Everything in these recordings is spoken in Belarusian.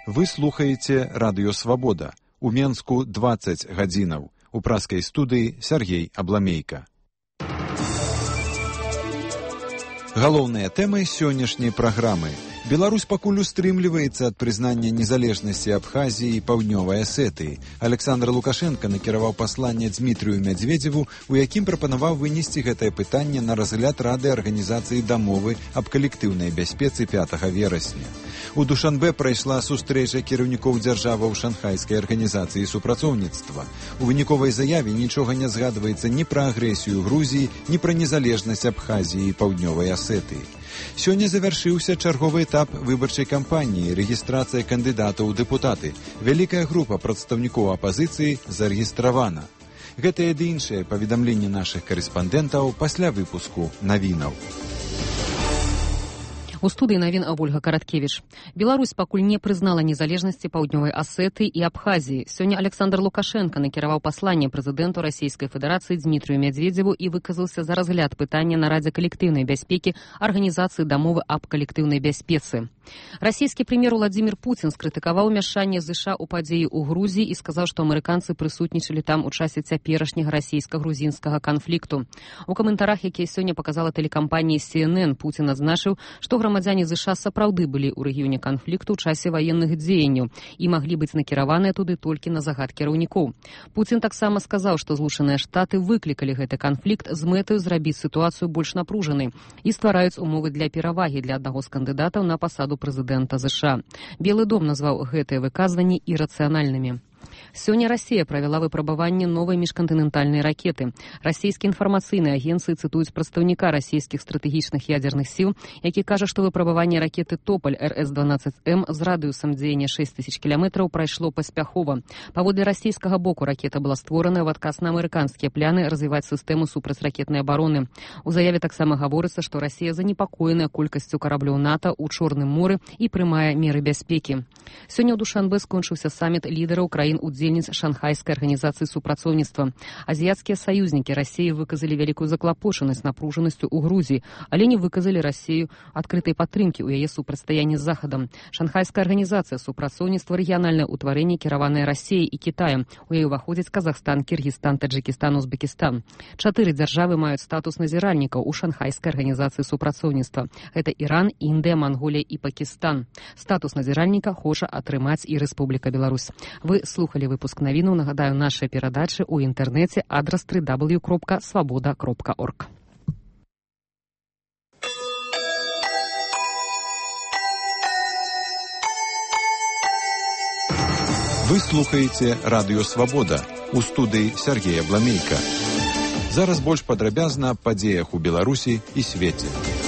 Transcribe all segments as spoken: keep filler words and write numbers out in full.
Вы слухаеце Радыё Свабода. У Менску дваццаць гадзінаў. У праскай студыі Сергей Абламейка. Галоўныя тэмы сённяшняй праграмы. Беларусь пакуль устрымліваецца ад прызнання незалежнасці Абхазіі і Паўднёвай Асетыі. Александр Лукашенко накіраваў пасланне Дзмітрыю Мядзведзеву, у якім прапанаваў вынесці гэтае пытанне на разгляд Рады Арганізацыі дамовы аб калектыўнай бяспецы пятага верасня. У Душанбе прайшла сустрэча кіраўнікоў дзяржаваў Шанхайскай арганізацыі супрацоўніцтва. У выніковай заяве нічога не згадваецца ні пра агрэсію Грузіі, ні пра незалежнасць Абхазіі і Паўднёвай Асетыі. Сёння завяршыўся чарговы этап выбарчай кампаніі, рэгістрацыя кандыдатаў у дэпутаты. Вялікая група прадстаўнікоў апазіцыі зарэгістравана. Гэтыя ды іншыя паведамленні нашых карэспандэнтаў пасля выпуску навінаў. У студыі навін Ольга Караткевіч. Беларусь пакуль не прызнала незалежнасці Паўднёвай Асетыі і Абхазіі. Сёння Александр Лукашенко накіраваў пасланне прэзідэнту Расійскай Федэрацыі Дзмітрыю Мядзведзеву і выказаўся за разгляд пытання на Радзе калектыўнай бяспекі Арганізацыі дамовы аб калектыўнай бяспецы. Расійскі прэм'ер Владзімір Пуцін скрытыкаваў ўмяшанне ЗША ў падзеі ў Грузіі і сказаў, што амерыканцы прысутнічалі там у часе цяперашняга расійска-грузінскага канфлікту. У каментарах, якія сёння паказала тэлекампанія Си Эн Эн, Пуцін адзначыў, што грамадзяне ЗША сапраўды былі ў рэгіёне канфлікту ў часе ваенных дзеянняў і маглі быць накіраваныя туды толькі на загад кіраўнікоў. Пуцін таксама сказаў, што Злучаныя Штаты выклікалі гэты канфлікт з мэтаю зрабіць сітуацыю больш напружанай і ствараюць умовы для перавагі для аднаго з кандыдатаў на пасаду прэзідэнта ЗША. Белы дом назваў гэтыя выказванні ірацыянальнымі. Сёння Расія правяла выпрабаванне новай міжкантынентальнай ракеты. Расійскія інфармацыйныя агенцыі цытуюць прадстаўніка расійскіх стратэгічных ядзерных сіл, які кажа, што выпрабаванне ракеты Тополь Эр Эс дванаццаць Эм з радыусам дзеяння шэсць тысяч кіламетраў прайшло паспяхова. Паводле расійскага боку ракета была створаная ў адказ на амерыканскія пляны развіваць сістэму супрацьракетнай абароны. У заяве таксама гаворыцца, што Расія занепакоеная колькасцю караблёў НАТО ў Чорным моры і прымае меры бяспекі. Сёння ў Душанбе скончыўся саміт лідараў краін удзельніц Шанхайскай арганізацыі супрацоўніцтва. Азіяцкія саюзнікі Расіі выказалі вялікую заклапочанасць напружанасцю ў Грузіі, але не выказалі Расію адкрытай падтрымкі ў яе супрацьстаянні з Захадам. Шанхайская арганізацыя супрацоўніцтва рэгіянальнае ўтварэнне, кіраванае Расіяй і Кітаем. У яе ўваходзяць Казахстан, Кіргізстан, Таджыкістан, Узбекістан. Чатыры дзяржавы маюць статус назіральнікаў у Шанхайскай арганізацыі супрацоўніцтва. Гэта Іран, Індыя, Манголія і Пакістан. Статус назіральніка хоча атрымаць і Рэспубліка Беларусь. Вы слухали выпуск навінаў. Нагадаю, нашыя перадачы ў інтэрнэце, адрас дабл ю дабл ю дабл ю кропка свабода кропка орг. Вы слухаеце Радыё Свабода. У студыі Сергей Абламейка. Зараз больш падрабязна аб падзеях у Беларусі і свеце.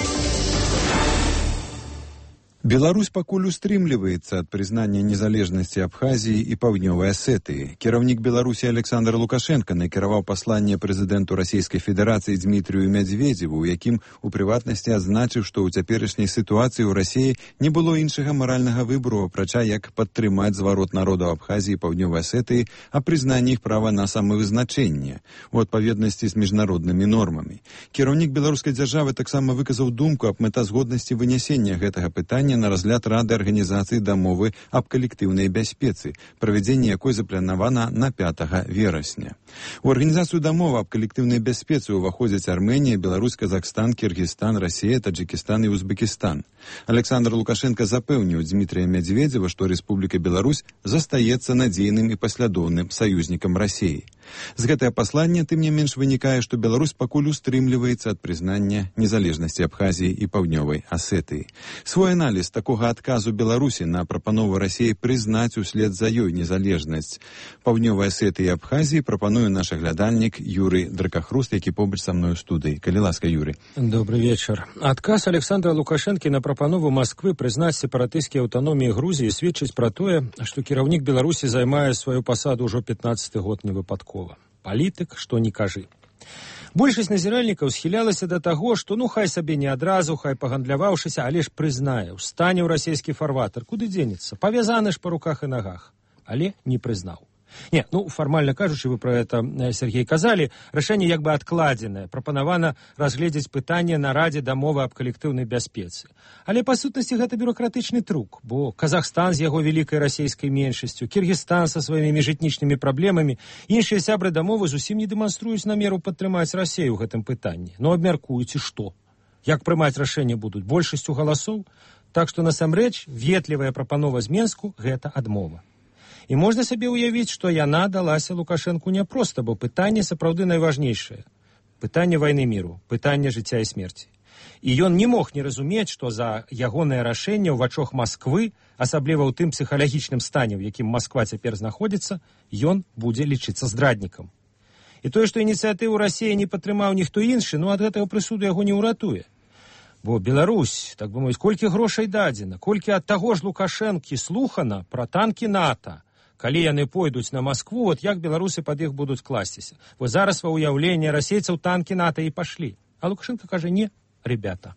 Беларусь пакуль устрымліваецца ад прызнання незалежнасці Абхазіі і Паўднёвай Асетыі. Кіраўнік Беларусі Александр Лукашенко накіраваў пасланне прэзідэнту Расійскай Федэрацыі Дзмітрыю Мядзведзеву, у якім у прыватнасці адзначыў, што ў цяперашняй сітуацыі ў Расіі не было іншага маральнага выбару, апрача як падтрымаць зварот народаў Абхазіі і Паўднёвай Асетыі а прызнанні іх права на самавызначэнне у адпаведнасці з міжнароднымі нормамі. Кіраўнік беларускай дзяржавы таксама выказаў думку аб мэтазгоднасці вынясення гэтага пытання на разгляд Рады Арганізацыі дамовы аб калектыўнай бяспецы, правядзенне якой запланавана на пятага верасня. У арганізацыю дамовы аб калектыўнай бяспецы ўваходзяць Арменія, Беларусь, Казахстан, Кіргізстан, Расія, Таджыкістан і Узбекістан. Александр Лукашенко запэўніў Дзмітрыя Мядзведзева, што Рэспубліка Беларусь застаецца надзейным і паслядоўным саюзнікам Расіі. З гэтае паслання, тым не менш, вынікае, што Беларусь пакуль устрымліваецца ад прызнання незалежнасці Абхазіі і Паўднёвай Асетыі. Свой аналіз такога адказу Беларусі на прапанову Расіі прызнаць услед за ёй незалежнасць Паўднёвай Асетыі і Абхазіі прапануе наш глядальнік Юрый Дракахруст, які побач са мной у студыі. Калі ласка, Юрый. Добрый вечар. Адказ Александра Лукашэнкі на прапанову Масквы прызнаць сепаратысцкія аўтаноміі Грузіі сведчыць пра тое, што кіраўнік Беларусі займае сваю пасаду ўжо пятнаццаты год невыпадкова. Палітык, што не кажы. Большасць назіральнікаў схілялася да таго, што ну хай сабе не адразу, хай пагандляваўшыся, але ж прызнае, устане ў расійскі фарватер, куды дзенецца, павязаны ж па руках і нагах, але не прызнаў. Не, ну, фармальна кажучы, вы пра гэта, Сергей, казалі, рашэнне як бы адкладзенае. Прапанавана разгледзець пытанне на Радзе дамовы аб калектыўнай бяспецы. Але, па сутнасці, гэта бюрократычны трук, бо Казахстан з яго вялікай расейскай меншасцю, Кіргізстан са сваімі міжэтнічнымі праблемамі, іншыя сябры дамовы зусім не дэманструюць намеру падтрымаць Расею ў гэтым пытанні. Ну, абмяркуюць, і што? Як прымаць рашэнне будуць? Большасцю галасоў? Так што, насамрэч, ветлівая прапанова з Менску – гэта адмова. І можна сабе ўявіць, што яна далася Лукашэнку няпроста, бо пытанне сапраўды найважнейшае. Пытанне вайны міру, пытанне жыцця і смерці. І ён не мог не разумець, што за ягонае рашэнне ў вачах Масквы, асабліва ў тым псіхалагічным стане, у якім Масква цяпер знаходзіцца, ён будзе лічыцца здраднікам. І тое, што ініцыятыву Расіі не падтрымаў ніхто іншы, ну ад гэтага прысуду яго не ўратуе. Бо Беларусь, так бы мовіць, колькі грошай дадзена, колькі ад таго ж Лукашэнкі слухана пра танкі НАТО. Калі яны пойдуць на Маскву, вот як беларусы пад іх будуць класціся. Вот зараз ва ўяўленне расейцаў танкі НАТО і пашлі. А Лукашенко кажа, не, ребята.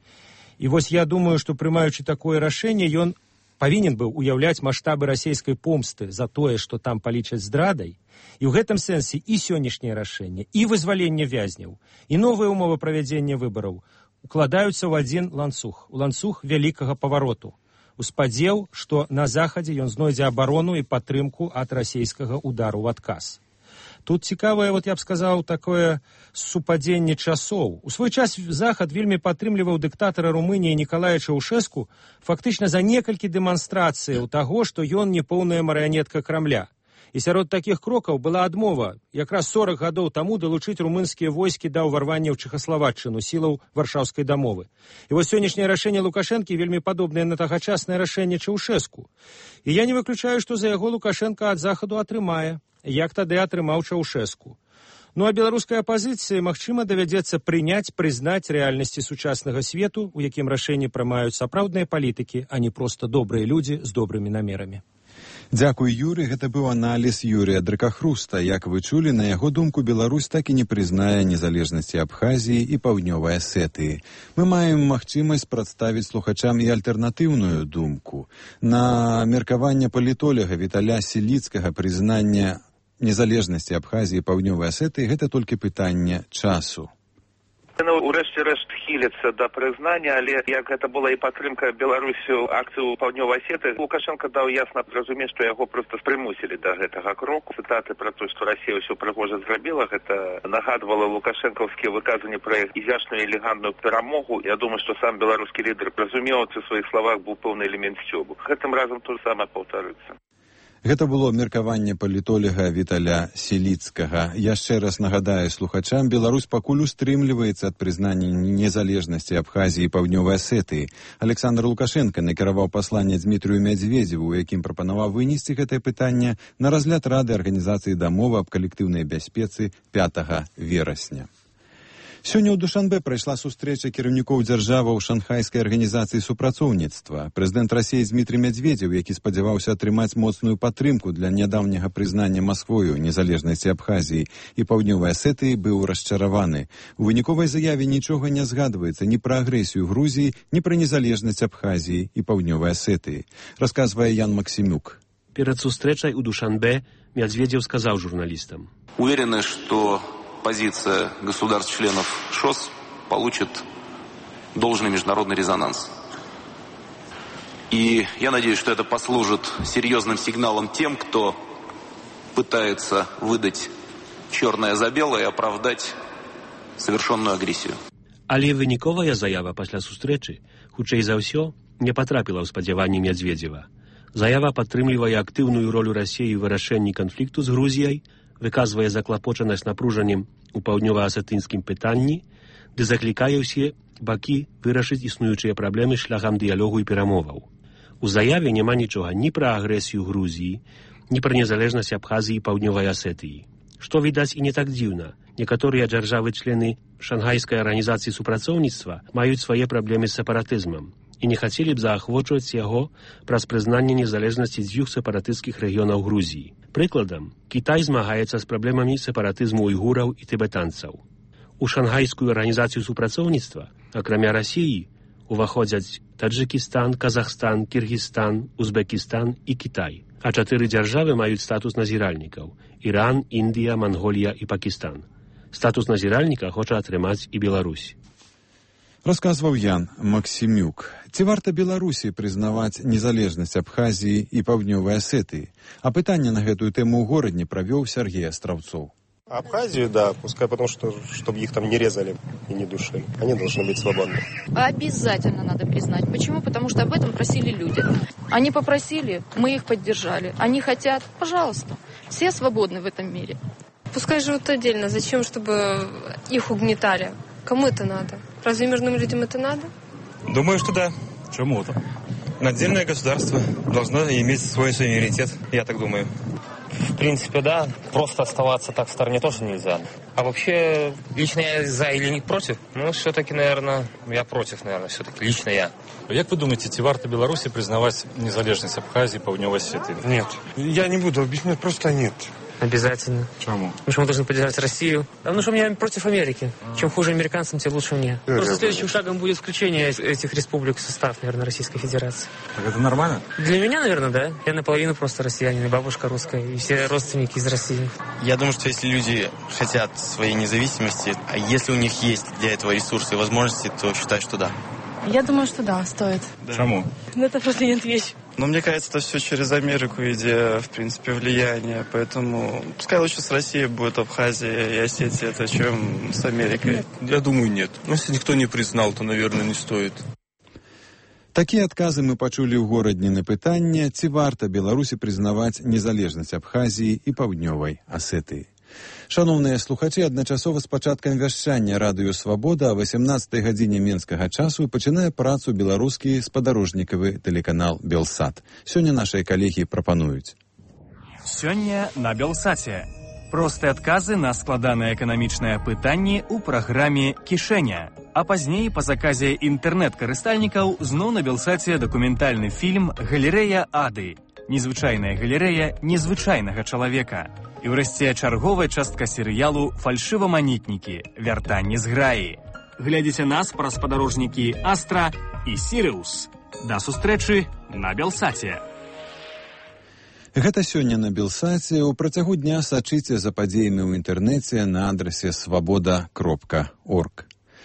І вось я думаю, што прымаючы такое рашэнне, ён павінен быў уяўляць маштабы расейскай помсты за тое, што там палічаць здрадай. І ў гэтым сэнсе і сённяшняе рашэнне, і вызваленне вязняў, і новыя ўмовы правядзення выбараў укладаюцца ў адзін ланцуг, у ланцуг вялікага павароту. У спадзеў, што на захадзе ён знойдзе абарону і падтрымку ад расейскага удару ў адказ. Тут цікавае, вот я б сказаў, такое супадзенне часоў. У свой час Захад вельмі падтрымліваў дыктатара Румыніі Нікалая Чаўшэску фактычна за некалькі дэманстрацыяў таго, што ён не поўная марыянетка Крамля. І сярод такіх крокаў была адмова якраз сорак гадоў таму далучыць румынскія войскі да ўварвання ў Чэхаславаччыну сілаў Варшаўскай дамовы. І вось сённяшняе рашэнне Лукашэнкі вельмі падобнае на тагачаснае рашэнне Чаўшэску. І я не выключаю, што за яго Лукашэнка ад Захаду атрымае, як тады атрымаў Чаўшэску. Ну а беларускай апазіцыі, магчыма, давядзецца прыняць, прызнаць рэальнасці сучаснага свету, у якім рашэнні прымаюць сапраўдныя палітыкі, а не проста добрыя людзі з добрымі намерамі. Дзякуй, Юрый. Гэта быў аналіз Юрія Дракахруста. Як вы чулі, на яго думку, Беларусь так і не прызнае незалежнасці Абхазіі і Паўднёвай Асетыі. Мы маем магчымасць прадставіць слухачам і альтэрнатыўную думку. На меркаванне палітоляга Віталя Сіліцкага прызнання незалежнасці Абхазіі і Паўднёвай Асетыі гэта толькі пытанне часу. Ну, урэшце рэшт хіліцца да прызнання, але як гэта была і падтрымка Беларусю акцыю Паўднёвай Асеты, Лукашенко даў ясна зразумець, што яго проста прымусілі да гэтага кроку. Цытаты пра то, што Расія ўсё прыгожа зрабіла, гэта нагадвала лукашэнкаўскія выказванні пра ізяшную і элегантную перамогу. Я думаю, што сам беларускі лідар разумеў, у сваіх словах быў пэўны элемент сцёбу. Гэтым разам то самае паўтарыцца. Гэта было меркаванне палітоляга Віталя Сіліцкага. Яшчэ раз нагадаю слухачам, Беларусь пакуль устрымліваецца ад прызнання незалежнасці Абхазіі і Паўднёвай Асетыі. Александр Лукашенко накіраваў пасланне Дмітрыю Мядзведзеву, у якім прапанаваў вынесці гэтае пытанне на разгляд Рады Арганізацыі дамовы аб калектыўнай бяспецы пятага верасня. Сёння ў Душанбе прайшла сустрэча кіраўнікоў дзяржаваў Шанхайскай арганізацыі супрацоўніцтва. Прэзідэнт Расіі Дмітрый Мядзведзеў, які спадзяваўся атрымаць моцную падтрымку для нядаўняга прызнання Масквою незалежнасці Абхазіі і Паўднёвай Асетыі, быў расчараваны. У выніковай заяве нічога не згадваецца ні пра агрэсію Грузіі, ні пра незалежнасць Абхазіі і Паўднёвай Асетыі. Расказвае Ян Максимюк. Перед сустрэчай у Душанбе Мядзведзеў сказаў журналістам: Уверены, что позиция государств-членов ШОС получит должный международный резонанс. И я надеюсь, что это послужит серьезным сигналом тем, кто пытается выдать черное за белое и оправдать совершенную агрессию. Але выніковая заява пасля сустрэчы, хутчэй за ўсё, не патрапіла ў спадзяванні Мядзведзева. Заява падтрымлівае актыўную ролю Расіі ў вырашэнні канфлікту з Грузіяй, выказвае заклапочанасць напружаннем у паўднёва-асетынскім пытанні, ды заклікае ўсе бакі вырашыць існуючыя праблемы шляхам дыялогу і перамоваў. У заяве няма нічога ні пра агрэсію Грузіі, ні пра незалежнасць Абхазіі і Паўднёвай Асетыі. Што, відаць, і не так дзіўна. Некаторыя дзяржавы-члены Шанхайскай арганізацыі супрацоўніцтва маюць свае праблемы з сепаратызмам і не хацелі б заахвочваць яго праз прызнанне незалежнасці дзвюх сепаратысцкіх рэгіёнаў Грузіі. Прыкладам, Кітай змагаецца з праблемамі сепаратызму уйгураў і тыбетанцаў. У Шанхайскую арганізацыю супрацоўніцтва, акрамя Расіі, уваходзяць Таджикистан, Казахстан, Киргизстан, Узбекистан і Китай. А чатыры дзяржавы маюць статус назіральнікаў – Іран, Індія, Манголія і Пакістан. Статус назіральніка хоча атрымаць і Беларусь. Расказваў Ян Максімюк. Ці варта Беларусі прызнаваць незалежнасць Абхазіі і Паўднёвай Асетыі? А пытанне на гэтую тэму ў горадні правёў Сергей Астраўцоў. Абхазию, да, пускай потому что, чтобы их там не резали и не душили. Они должны быть свободны. Обязательно надо признать. Почему? Потому что об этом просили люди. Они попросили, мы их поддержали. Они хотят, пожалуйста. Все свободны в этом мире. Пускай живут отдельно. Зачем, чтобы их угнетали? Кому это надо? Разве мирным людям это надо? Думаю, что да. Чему-то. Отдельное государство должно иметь свой суверенитет. Я так думаю. В принципе, да. Просто оставаться так в стороне тоже нельзя. А вообще, лично я за или не против? Ну, все-таки, наверное, я против, наверное, все-таки. Лично я. Як ви думаєте, ці варто Білорусі признавать незалежность Абхазии, Паўднёвой Осетии? Нет. Я не буду объяснять, просто нет. Обязательно. Почему? Потому что мы должны поддержать Россию. Потому что я против Америки. Чем хуже американцам, тем лучше мне. Просто следующим шагом будет включение этих республик в состав, наверное, Российской Федерации. Так это нормально? Для меня, наверное, да. Я наполовину просто россиянин, и бабушка русская, и все родственники из России. Я думаю, что если люди хотят своей независимости, а если у них есть для этого ресурсы и возможности, то считаю, что да. Я думаю, что да, стоит. Почему? Ну, это просто нет вещи. Но мне кажется, это все через Америку, идея, в принципе, влияния. Поэтому пускай лучше с Россией будет Абхазия и Осетия, это чем с Америкой. Нет, я думаю, нет. Но если никто не признал, то, наверное, не стоит. Такія адказы мы пачулі ў горадні на пытанне, ці варта Беларусі прызнаваць незалежнасць Абхазіі і Паўднёвай Асетыі. Шановныя слухачы, адначасова з пачаткам вяшчання радыё «Свабода» о васямнаццатай гадзіне менскага часу пачынае працу беларускі спадарожнікавы тэлеканал «Белсат». Сёння нашыя калегі прапануюць. Сёння на «Белсаце». Простыя адказы на складаныя эканамічныя пытанні ў праграме «Кішэня». А пазней па заказе інтэрнэт-карыстальнікаў зноў на «Белсаце» дакументальны фільм «Галерэя Ады». Незвычайная галерэя незвычайнага чалавека. І ўрэшце чарговая частка серыялу «Фальшываманетнікі. Вяртанне з граі». Глядзіце нас праз спадарожнікі «Астра» і «Сірыус». Да сустрэчы на «Белсаце». Гэта сёння на «Белсаце». У працягу дня сачыце за падзеямі ў інтэрнэце на адрасе свабода кропка орг.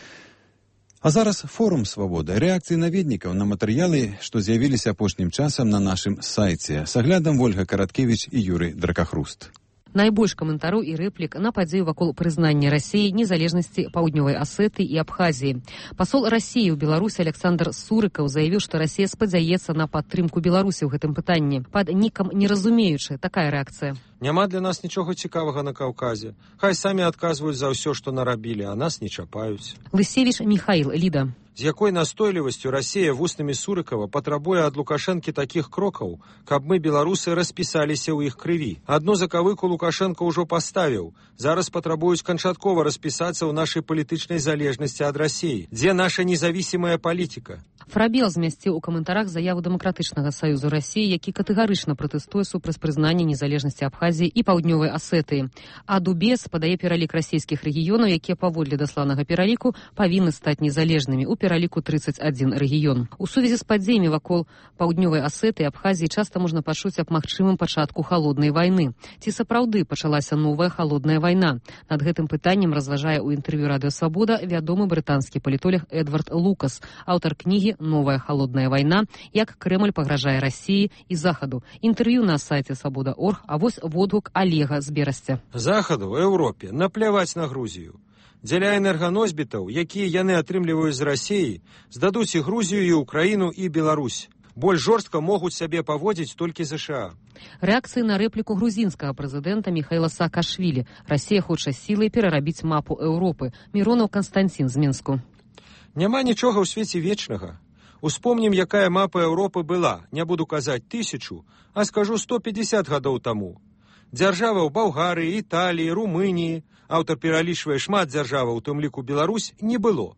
А зараз форум «Свабода». Рэакцыі наведнікаў на матэрыялы, што з'явіліся апошнім часам на нашым сайце. С аглядам Ольга Караткевіч і Юрый Дракахруст. Найбольш каментараў і рэплік на падзею вакол прызнання Расіі незалежнасці Паўднёвай Асетыі і Абхазіі. Пасол Расіі ў Беларусі Александр Сурыкаў заявіў, што Расія спадзяецца на падтрымку Беларусі ў гэтым пытанні. Пад нікам не разумеючы, такая рэакцыя. Няма для нас нічога цікавага на Каўказе. Хай самі адказваюць за ўсё, што нарабілі, а нас не чапаюць. Лысевіч Михаил, Ліда. З якой настойлівасцю Расія вуснамі Сурыкава патрабуе ад Лукашэнкі такіх крокаў, каб мы, беларусы, распісаліся ў іх крыві. Адну закавыку Лукашэнка ўжо паставіў. Зараз патрабуюць канчаткова распісацца ў нашай палітычнай залежнасці ад Расіі. Дзе наша незавісімая палітыка? Фрабел змясціў у каментарах заяву Дэмакратычнага саюзу Расіі, які катэгарычна пратэстуе супраць прызнання незалежнасці Абхазіі і Паўднёвай Асетыі. А Дубес падае пералік расійскіх рэгіёнаў, якія паводле дасланага пераліку павінны стаць незалежнымі ў пераліку тридцать один рэгіён. У сувязі з падзеямі вакол Паўднёвай Асетыі і Абхазіі часта можна пачуць аб магчымым пачатку халоднай вайны. Ці сапраўды пачалася новая халодная вайна? Над гэтым пытаннем разважае ў інтэрв'ю радыё «Свабода» вядомы брытанскі палітолог Эдвард Лукас, аўтар кнігі «Новая холодная война. Як Кремль пагражае Расіі і Захаду». Інтэрв'ю на сайце свабода точка орг, а вось водгук Олега з Берасця. Захаду, Еўропе, напляваць на Грузію. Дзеля энерганосьбітаў, якія яны атрымліваюць з Расіі, здадуць і Грузію, і Украіну, і Беларусь. Больш жорстка могуць сябе паводзіць толькі ЗША. Рэакцыі на рэпліку грузінскага прэзідэнта Міхаіла Саакашвілі. Расія хоча сілай перарабіць мапу Еўропы. Міронаў Канстанцін з Мінску. Няма нічога ў свеце вечнага. Успомнім, якая мапа Еўропы была. Не буду казаць тысячу, а скажу сто пятьдесят гадоў таму. Дзяржава ў Балгарыі, Італіі, Румыніі, аўтар пералічвае шмат дзяржаваў, у тым ліку Беларусь, не было.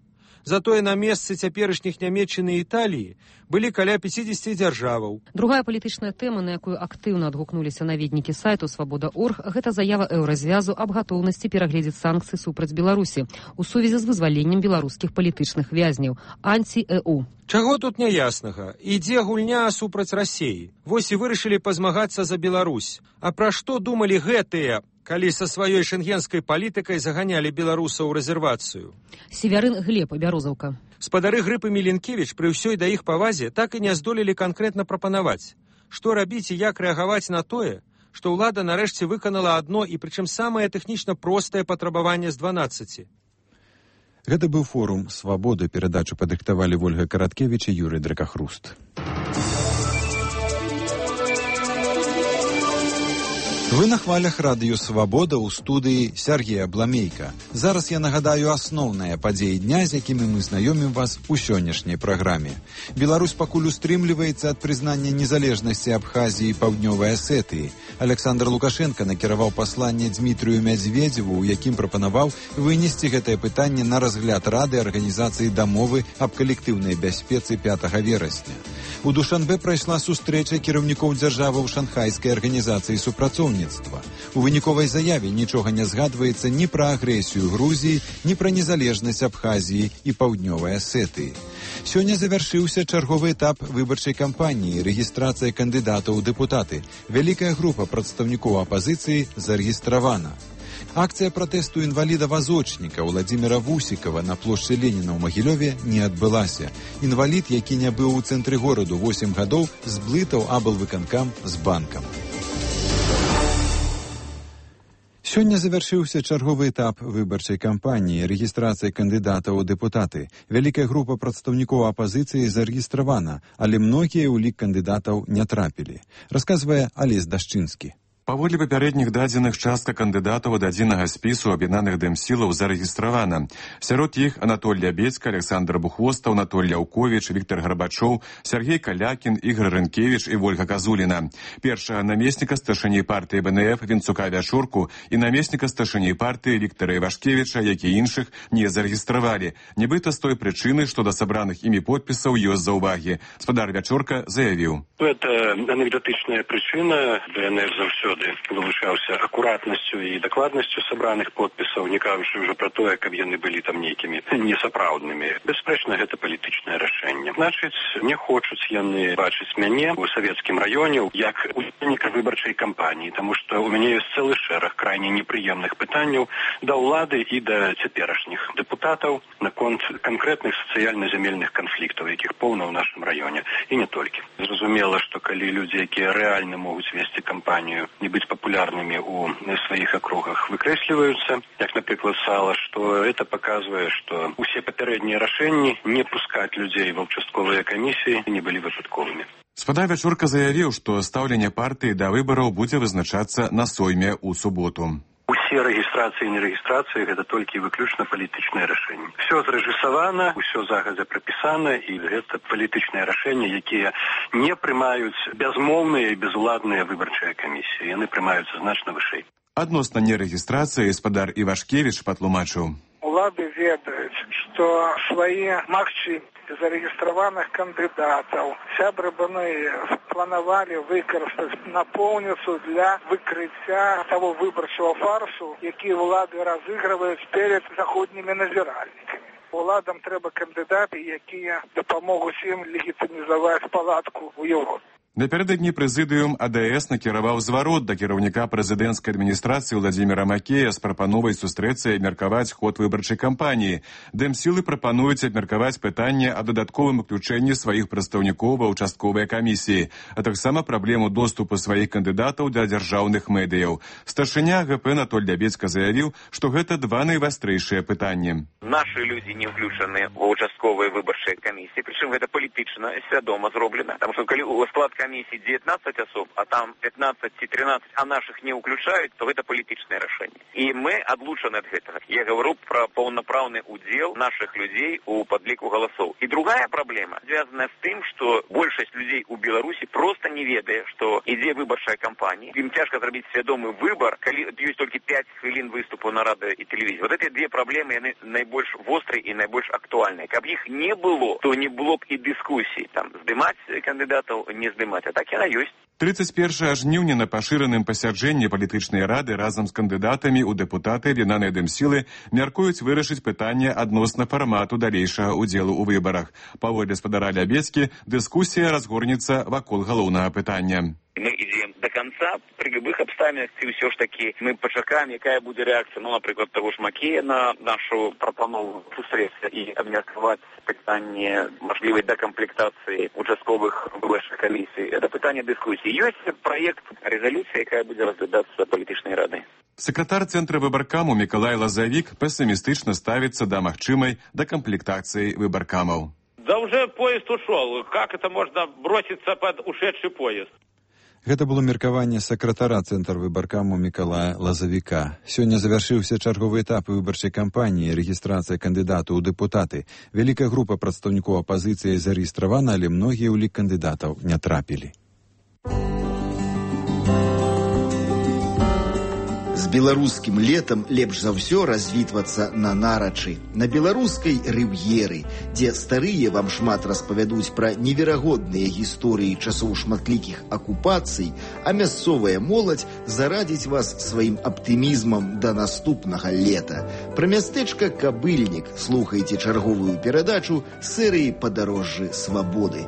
Затое на месцы цяперашніх Нямецчыны і Італіі былі каля пяцідзесяці дзяржаваў. Другая палітычная тэма, на якую актыўна адгукнуліся наведнікі сайту свабода точка орг, гэта заява Еўразвязу аб гатоўнасці перагледзець санкцыі супраць Беларусі у сувязі з вызваленнем беларускіх палітычных вязняў, анці-э у. Чаго тут няяснага? Ідзе гульня супраць Расіі. Вось і вырашылі пазмагацца за Беларусь. А пра што думалі гэтыя, калі са сваёй шэнгенскай палітыкай заганялі беларусаў у рэзервацыю? Севярын Глеб, Бярозаўка. Спадары Грып і Міленкевіч пры ўсёй да іх павазе так і не здолелі канкрэтна прапанаваць. Што рабіць і як рэагаваць на тое, што ўлада нарэшце выканала адно і прычым самае тэхнічна простае патрабаванне з дванаццаці. Гэта быў форум «Свабода». Перадачу падрыхтавалі Вольга Караткевіч і Юрый Дракахруст. Вы на хвалях радыё «Свабода» ў студыі Сергея Бламейка. Зараз я нагадаю асноўныя падзеі дня, з якімі мы знаёмім вас у сённяшняй праграме. Беларусь пакуль устрымліваецца ад прызнання незалежнасці Абхазіі і Паўднёвай Асетыі. Александр Лукашенко накіраваў пасланне Дзмітрыю Мядзведзеву, у якім прапанаваў вынесці гэтае пытанне на разгляд Рады Арганізацыі дамовы аб калектыўнай бяспецы пятага верасня. У Душанбе прайшла сустрэча кіраўнікоў дзяржаваў Шанхайскай арганізацыі супрацоўніцтва. У выніковай заяве нічога не згадваецца ні пра агрэсію Грузіі, ні пра незалежнасць Абхазіі і Паўднёвай Асетыі. Сёння завяршыўся чарговы этап выбарчай кампаніі, рэгістрацыя кандыдатаў у дэпутаты. Вялікая група прадстаўнікоў апазіцыі зарэгістравана. Акцыя пратэсту інваліда-вазочніка Владзіміра Вусікава на плошчы Леніна ў Магілёве не адбылася. Інвалід, які не быў у цэнтры гораду восем гадоў, зблытаў аблвыканкам з банкам. Сёння завяршыўся чарговы этап выбарчай кампаніі, рэгістрацыя кандыдатаў у дэпутаты. Вялікая група прадстаўнікоў апазіцыі зарэгістравана, але многія ў лік кандыдатаў не трапілі. Расказвае Алесь Дашчынскі. Паводле папярэдніх дадзеных частка кандыдатаў ад адзінага спісу аб'яднаных дэмсілаў зарэгістравана. Сярод іх Анатолій Бецька, Александр Бухвостаў, Анатолій Ляўковіч, Віктор Гарбачоў, Сергей Калякін, Ігор Рынкевіч і Вольга Казуліна. Першага намесніка старшыні партыі бэ эн эф Вінцука Вячурку і намесніка старшыні партыі Віктора Івашкевіча, які іншых не зарэгістравалі. Нібыта з той прычыны, што да сабраных імі подпісаў ёсць заўвагі. Спадар Вячурка заявіў. Это анекдотычная прычына. бэ эн эф заўсёды вылучаўся акуратнасцю і дакладнасцю сабраных подпісаў, не кажучы ўжо пра тое, каб яны былі там нейкімі несапраўднымі. Бясспрэчна, гэта палітычнае рашэнне. Значыць, не хочуць яны бачыць мяне ў савецкім раёне як удзельніка выбарчай кампаніі, таму што ў мяне ёсць цэлы шэраг крайне непрыемных пытанняў да ўлады і да цяперашніх дэпутатаў наконт канкрэтных сацыяльна-зямельных канфліктаў, якіх поўна ў нашым раёне, і не толькі. Зразумела, што калі людзі, якія рэальна могуць весці кампанію, не быць папулярнымі ў сваіх акругах, выкрэсліваюцца, як, напрыклад, Сала, што это паказвае, што ўсе папярэднія рашэнні не пускаць людзей ва ўчастковыя камісіі не былі выпадковымі. Спадар Вячурка заявіў, што стаўленне партыі да выбараў будзе вызначацца на сойме ў суботу. Усе рэгістрацыі і нерэгістрацыі гэта толькі выключна палітычнае рашэнне. Усё зрэжысавана, усё загадзя прапісана, і гэта палітычныя рашэнні, якія не прымаюць бязмоўныя і безуладныя выбарчыя камісіі. Яны прымаюцца значна вышэй. Адносна нерэгістрацыі спадар Івашкевіч патлумачыў. Улады ведаюць, што свае магчымасці зарэгістраваных кандыдатаў сябры бэ эн эф планавалі выкарыстаць напоўніцу для выкрыцця таго выбарчага фарсу, які ўлады разыгрываюць перад заходнімі назіральнікамі. Уладам трэба кандыдаты, якія дапамогуць ім легітымізаваць палатку ў Еўропе. Напярэдадні прэзідыум а дэ эс накіраваў зварот да кіраўніка прэзідэнцкай адміністрацыі Владзіміра Макея з прапановай сустрэцца і абмеркаваць ход выбарчай кампаніі. Дэмсілы прапануюць абмеркаваць пытанне аб дадатковым уключэнні сваіх прадстаўнікоў ва ўчастковыя камісіі, а таксама праблему доступу сваіх кандыдатаў да дзяржаўных медыяў. Старшыня гэ пэ Анатолій Бецька заявіў, што гэта два найвастрэйшыя пытанні. Нашы людзі не ўключаны ва ўчастковыя выбарчыя камісіі, прычым гэта палітычна свядома зроблена, таму што калі склад комиссии девятнадцать особ, а там пятнадцать-тринадцать, а наших не уключают, то это политичное решение. И мы отлучены от этого. Я говорю про полноправный удел наших людей у подлику голосов. И другая проблема, связанная с тем, что большинство людей у Беларуси просто не ведает, что идея выборчей кампании, им тяжко сделать сведомый выбор, когда есть только пять хвилин выступу на радио и телевизии. Вот эти две проблемы, они наибольш острые и наибольш актуальные. Как их не было, то не было бы и дискуссий, там, сдымать кандидатов, не сдымать, а так и она есть. тридцать першага жніўня на пашыраным пасяджэнні палітычнай рады разам з кандыдатамі ў дэпутаты аб'яднанай дэмсілы мяркуюць вырашыць пытанне адносна фармату далейшага ўдзелу ў выбарах. Паводле спадара Лябецкі, дыскусія разгорнецца вакол галоўнага пытання. Мы идем до конца, при любых обставинах, и все ж таки мы почекаем, какая будет реакция, ну, например, того ж Макея на нашу пропанову средств и обмерковать питание можливой декомплектации участковых выборчих комиссий. Это питание дискуссии. Есть проект резолюции, какая будет разглядаться политичной радой. Сакратар Центра выбаркаму Миколай Лазавик пессимистично ставится до махчимой декомплектации выбаркамов. Да уже поезд ушел. Как это можно броситься под ушедший поезд? Гэта было меркаванне сакратара Цэнтра выбаркаму Мікалая Лазавіка. Сёння завяршыўся чарговы этап выбарчай кампаніі, рэгістрацыя кандыдатаў у дэпутаты. Вялікая група прадстаўнікоў апазіцыі зарэгістравана, але многія ў лік кандыдатаў не трапілі. З беларускім летам лепш за ўсё развітвацца на нарачы, на беларускай рыв'еры, дзе старыя вам шмат распавядуць пра неверагодныя гісторыі часоў шматлікіх акупацый, а мясцовая моладзь зарадзіць вас сваім аптымізмам да наступнага лета. Пра мястэчка Кабыльнік слухайце чарговую перадачу серыі «Падарожжы свабоды».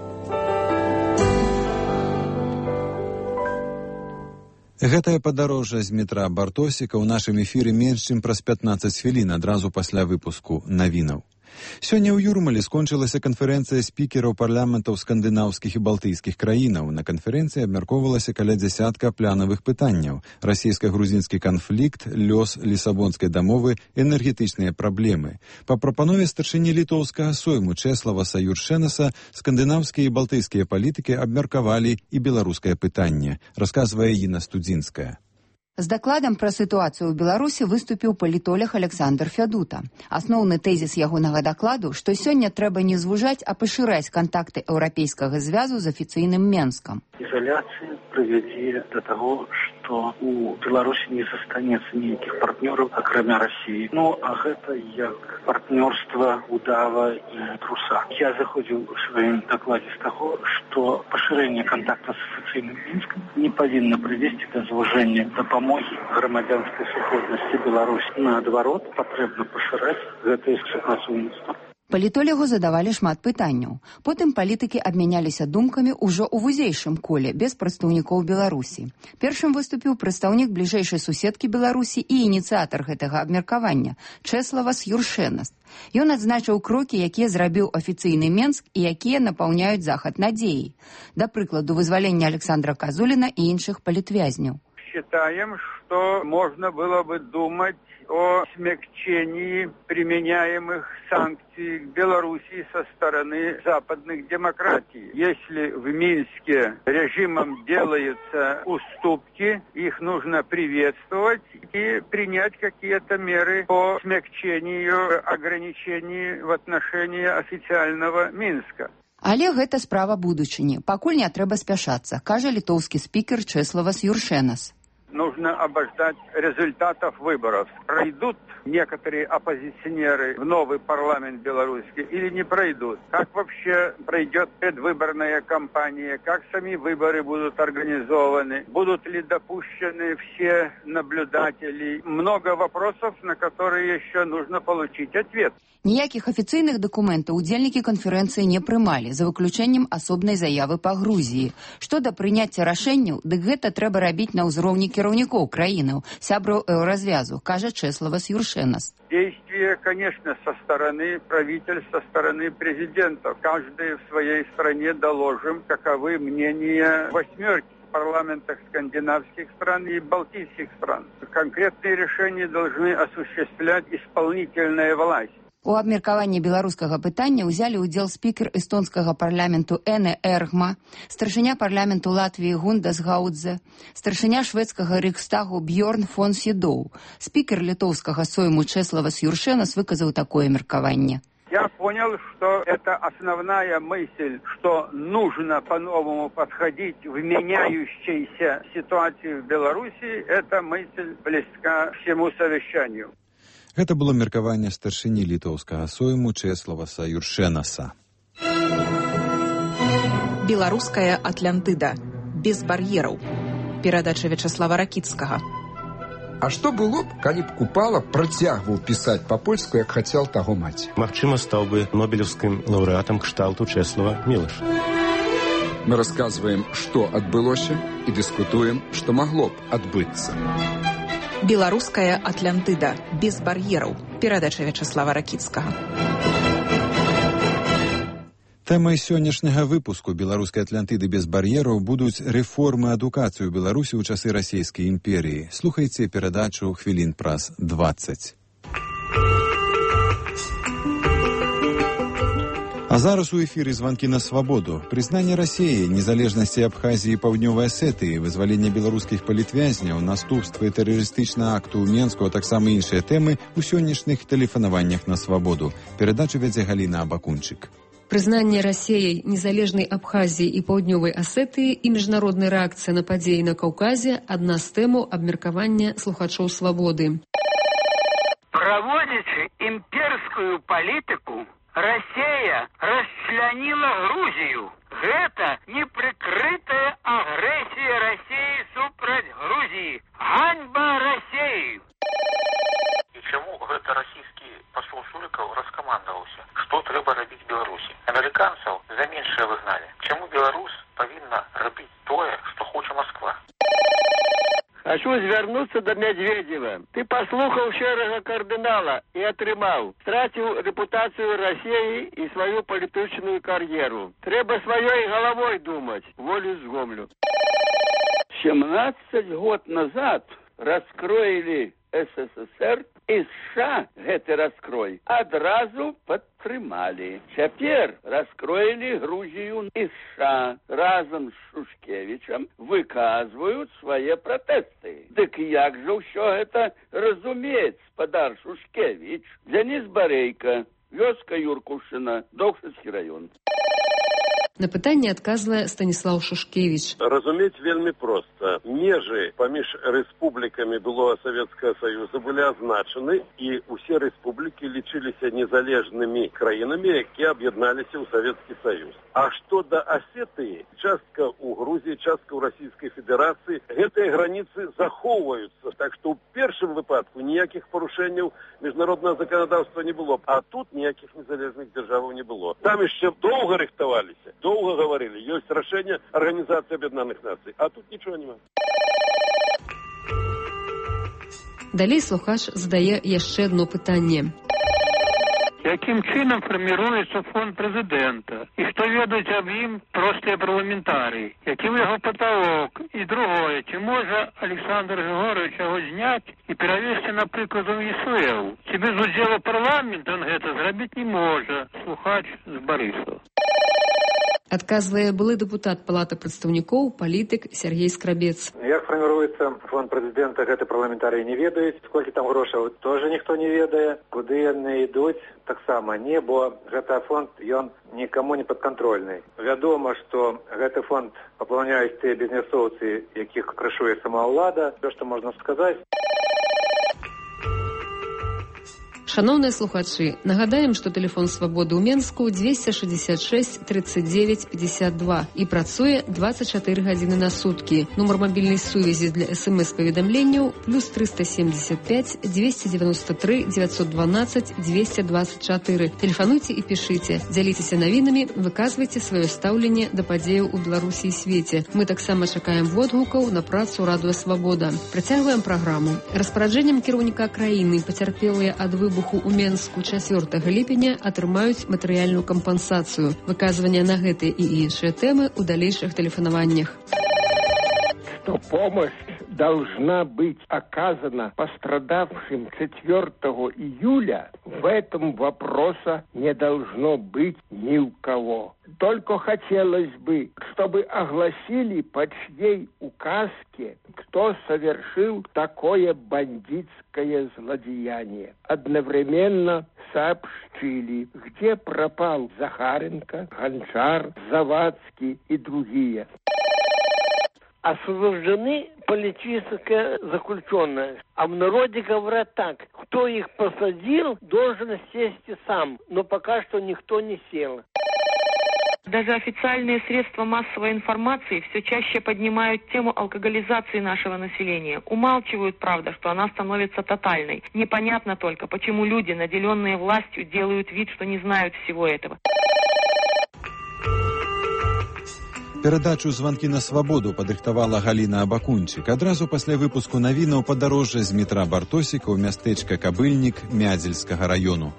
Гэтае падарожжа з метра Бартосіка ў нашым эфіры менш чым праз пятнаццаць хвілін адразу пасля выпуску навінаў. Сёння ў Юрмалі скончылася канферэнцыя спікераў парламентаў скандынаўскіх і балтыйскіх краінаў. На канферэнцыі абмяркоўвалася каля дзясятка планавых пытанняў: расійска-грузінскі канфлікт, лёс лісабонскай дамовы, энергетычныя праблемы. Па прапанове старшыні літоўскага сойму Чэславаса Юршэнаса скандынаўскія і балтыйскія палітыкі абмеркавалі і беларускае пытанне, расказвае Інна Студзінская. З дакладам пра сітуацыю ў Беларусі выступіў палітолог Александр Фядута. Асноўны тэзіс ягонага дакладу, што сёння трэба не звужаць, а пашыраць кантакты еўрапейскага звязу з афіцыйным Менскам. Изоляция приведет до того, что у Беларуси не застанется никаких партнеров, окромя России. Ну, а это как партнерство удава и труса. Я заходил в своем докладе с того, что поширение контакта с официальным Минском не повинно привести до звужения допомоги громадянской супольности Беларуси. Наоборот, потребно поширать это супрацоўніцтва. Палітолягу задавалі шмат пытанняў. Потым палітыкі абмяняліся думкамі ўжо ў вузейшым коле, без прадстаўнікоў Беларусі. Першым выступіў прадстаўнік бліжэйшай суседкі Беларусі і ініцыятар гэтага абмеркавання Чэславас Юршэнас. Ён адзначыў крокі, якія зрабіў афіцыйны Менск і якія напаўняюць захад надзеяй. Да прыкладу, вызвалення Александра Казуліна і іншых палітвязняў. Считаем, что можно было бы думать о смягчении применяемых санкций к Белоруссии со стороны западных демократий. Если в Минске режимом делаются уступки, их нужно приветствовать и принять какие-то меры по смягчению ограничений в отношении официального Минска. Але гэта справа будучыні. Пакуль не трэба спяшацца, кажа літоўскі спікер Чэславас Юршэнас. Нужно обождать результатов выборов. Пройдут некоторые оппозиционеры в новый парламент белорусский или не пройдут? Как вообще пройдет предвыборная кампания? Как сами выборы будут организованы? Будут ли допущены все наблюдатели? Много вопросов, на которые еще нужно получить ответ. Ніякіх афіцыйных дакументаў удзельнікі канферэнцыі не прымалі, за выключэннем асобнай заявы па Грузіі. Што да прыняцця рашэнняў, дык гэта трэба рабіць на ўзроўні кіраўнікоў краінаў, сябраў еўразвязу, кажа Чэславас Юршэнас. Действия, конечно, со стороны правительств, со стороны президентов. Каждый в своей стране доложим, каковы мнения восьмерки в парламентах скандинавских стран и балтийских стран. Конкретные решения должны осуществлять исполнительная власть. У абмеркаванні беларускага пытання ўзялі ўдзел спікер эстонскага парламенту Эне Эргма, старшыня парламенту Латвіі Гундас Гаудзе, старшыня шведскага рейхстагу Бьорн фон Сідоў. Спікер літоўскага сойму Чеславас Юршенас выказаў такое меркаванне. Я понял, что это основная мысль, что нужно по-новому подходить в меняющейся ситуации в Беларуси. Эта мысль близка всему совещанию. Гэта было меркаванне старшыні літоўскага сойму Чеславаса Юршенаса. Беларуская Атлантыда. Без бар'ераў. Перадача Вячаслава Ракіцкага. А што было б, калі б Купала працягваў пісаць па-польску, як хацеў таго маці? Магчыма, стаў бы нобелевскім лаўрэатам кшталту Чеслава Мілаша. Мы расказваем, што адбылося, і дыскутуем, што магло б адбыцца. Беларуская Атлантыда. Без бар'ераў. Перадача Вячаслава Ракіцкага. Тэмай сённяшняга выпуску беларускай Атлантыды без бар'ераў будуць рэформы адукацыі ў Беларусі ў часы расійскай імперіі. Слухайце перадачу хвілін праз дваццаць. А зараз у эфіры званкі на свабоду. Прызнанне Расіі, незалежнасці Абхазіі і Паўднёвай Асетыі, вызваленне беларускіх палітвязняў, наступствы тэрарыстычнага акту ў Менску, а таксама іншыя тэмы ў сённяшніх тэлефанаваннях на свабоду. Перадачу вядзе Галіна Абакунчык. Прызнанне Расіяй незалежнай Абхазіі і Паўднёвай Асетыі і міжнародная рэакцыя на падзеі на Каўказе – адна з тэмаў абмеркавання слухачоў свабоды. Праводзячы імперскую палітыку, Расія расчляніла Грузію. Гэта непрыкрытая агрэсія Расіі супраць Грузіі. Ганьба Расіі! І чаму гэта расійскі пасол Сурыкаў раскамандаваўся? Што трэба рабіць Беларусі? Амерыканцаў за меншае выгналі. Чаму беларус павінна рабіць тое, што хоча Масква? Хочу звярнуцца да Мядзведзева. Ты паслухаў шэрага кардынала і атрымаў. Страціў рэпутацыю Расіі і сваю палітычную кар'еру. Трэба сваёй галавой думаць. Волю згомлю. семнадцать год назад раскроілі СССР і США гэты раскрой адразу падтрымалі. Цяпер раскроілі Грузію і США разам з Шушкевічам выказваюць свае пратэсты. Дык як жа ўсё гэта разумець, спадар Шушкевіч? Дзяніс Барейка, вёска Юркушына, Докшыцкі раён. На пытанне адказвае Станіслаў Шушкевіч. Разумець вельмі проста. Межы паміж рэспублікамі былога Савецкага Саюза былі азначаны, і ўсе рэспублікі лічыліся незалежнымі краінамі, якія аб'ядналіся ў Савецкі Саюз. А што да Асетыі, частка ў Грузіі, частка ў Расійскай Федэрацыі, гэтыя граніцы захоўваюцца. Так што ў першым выпадку ніякіх парушэнняў міжнароднага заканадаўства не было. А тут ніякіх незалежных дзяржаваў не было. Там яшчэ доўга рыхтаваліся. Долго говорили, есть решение Организации Объединенных Наций, а тут ничего нема. Далей слухач задае яшчэ одно пытанне. Якім чынам фарміруецца фонд прэзідэнта? І што ведаюць аб ім простыя парламентарыі? Які ў яго паталок? І другое, ці можа Александр Григорович яго зняць і перавесці, напрыклад, у ЕСУЭЛ? Ці без удзелу парламента он гэта зрабіць не можа? Слухач з Барысава. Адказвае былы дэпутат Палаты прадстаўнікоў, палітык Сергей Скрабец. Як фарміруецца фонд прэзідэнта, гэты парламентарыі не ведаюць. Сколькі там грошаў, тоже ніхто не ведае. Куды яны ідуць, таксама не, бо гэты фонд, ён нікому не падкантрольны. Вядома, што гэты фонд папаўняюць тыя бізнесоўцы, якіх крышуе сама ўлада. Што што можна сказаць? Шановныя слухачы, нагадаем, што тэлефон свабоды ў Менску двести шестьдесят шесть тридцать девять пятьдесят два і працуе двадцать четыре гадзіны на суткі. Нумар мабільнай сувязі для смс-паведамленняў плюс триста семьдесят пять двести девяносто три девятьсот двенадцать двести двадцать четыре. Тэлефануйце і пішыце, дзяліцеся навінамі, выказвайце сваё стаўленне да падзеяў у Беларусі і свеце. Мы таксама чакаем водгукаў на працу Радыё Свабода. Працягваем праграму. Распараджэннем кіраўніка краіны пацярпелыя ад выбуху у Менску чацвёртага ліпеня атрымаюць матэрыяльную кампенсацыю. Выказванне на гэтыя і іншыя тэмы ў далейшых тэлефанаваннях. Что помощь должна быть оказана пострадавшим четвёртого июля, в этом вопроса не должно быть ни у кого. Только хотелось бы, чтобы огласили по чьей указке, кто совершил такое бандитское злодеяние. Одновременно сообщили, где пропал Захаренко, Гончар, Завадский и другие. Освобождены политические заключенные. А в народе говорят так: кто их посадил, должен сесть и сам. Но пока что никто не сел. Даже официальные средства массовой информации все чаще поднимают тему алкоголизации нашего населения. Умалчивают, правда, что она становится тотальной. Непонятно только, почему люди, наделенные властью, делают вид, что не знают всего этого. Перадачу «Званкі на свабоду» падрыхтавала Галіна Абакунчык. Адразу пасля выпуску навінаў падарожжа з метра Бартосіка ў мястэчка Кабыльнік Мядзельскага раёну.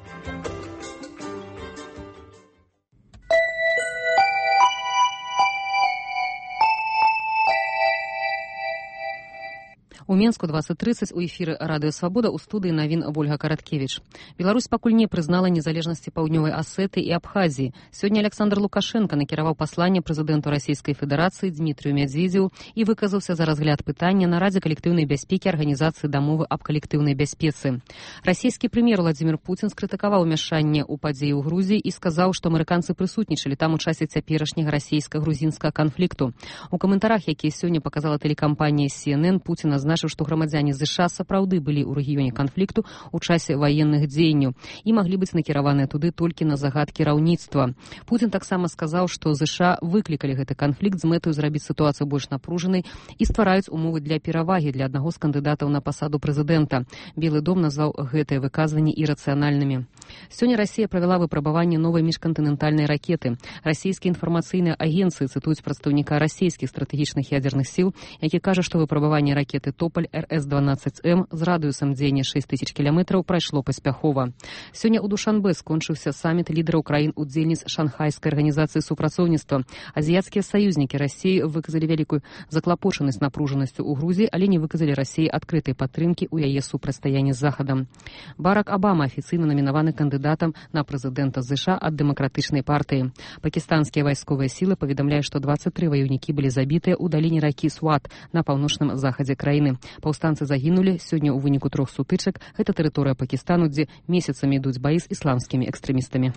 У Менску двадцать тридцать у эфіры Радыё Свабода, у студыі навін Ольга Караткевіч. Беларусь пакуль не прызнала незалежнасці Паўднёвай Асеты і Абхазіі. Сёння Александр Лукашенко накіраваў пасланне прэзідэнту Расійскай Федэрацыі Дмітрыю Мядзведзеву і выказаўся за разгляд пытання на Радзе калектыўнай бяспекі Арганізацыі дамовы аб калектыўнай бяспецы. Расійскі прэм'ер Владзімір Пуцін скрытыкаваў умяшанне ў падзеі ў Грузіі і сказаў, што амерыканцы прысутнічалі там у часе цяперашняга расійска-грузінскага канфлікту. У каментарах, якія сёння паказала тэлекампанія Си Эн Эн, Пуцін азначыў, што грамадзяне ЗША сапраўды былі ў рэгіёне канфлікту ў часе ваенных дзеянняў і маглі быць накіраваныя туды толькі на загад кіраўніцтва. Пуцін таксама сказаў, што ЗША выклікалі гэты канфлікт з мэтаю зрабіць сітуацыю больш напружанай і ствараюць умовы для перавагі для аднаго з кандыдатаў на пасаду прэзідэнта. Белы дом назваў гэтыя выказванні ірацыянальнымі. Сёння Расія правяла выпрабаванне новай міжкантынентальнай ракеты. Расійскія інфармацыйныя агенцыі цытуюць прадстаўніка расійскіх стратэгічных ядзерных сіл, які кажа, што выпрабаванне ракеты Тополь Эр Эс дванаццаць Эм з радыусам дзеяння шэсць тысяч кіламетраў прайшло паспяхова. Сёння ў Душанбе скончыўся саміт лідараў краін-удзельніц Шанхайскай арганізацыі супрацоўніцтва. Азіяцкія саюзнікі Расіі выказалі вялікую заклапочанасць напружанасцю ў Грузіі, але не выказалі Расіі адкрытай падтрымкі ў яе супрацьстаянні з Захадам. Барак Абама афіцыйна намінаваны кандыдатам на прэзідэнта ЗША ад дэмакратычнай партыі. Пакістанскія вайсковыя сілы паведамляюць, што дваццаць тры ваюнікі былі забітыя ў даліне ракі Сват на паўночным захадзе краіны. Паўстанцы загінулі сёння ў выніку трох сутычак. Гэта тэрыторыя Пакістану, дзе месяцамі ідуць баі з ісламскімі экстрэмістамі.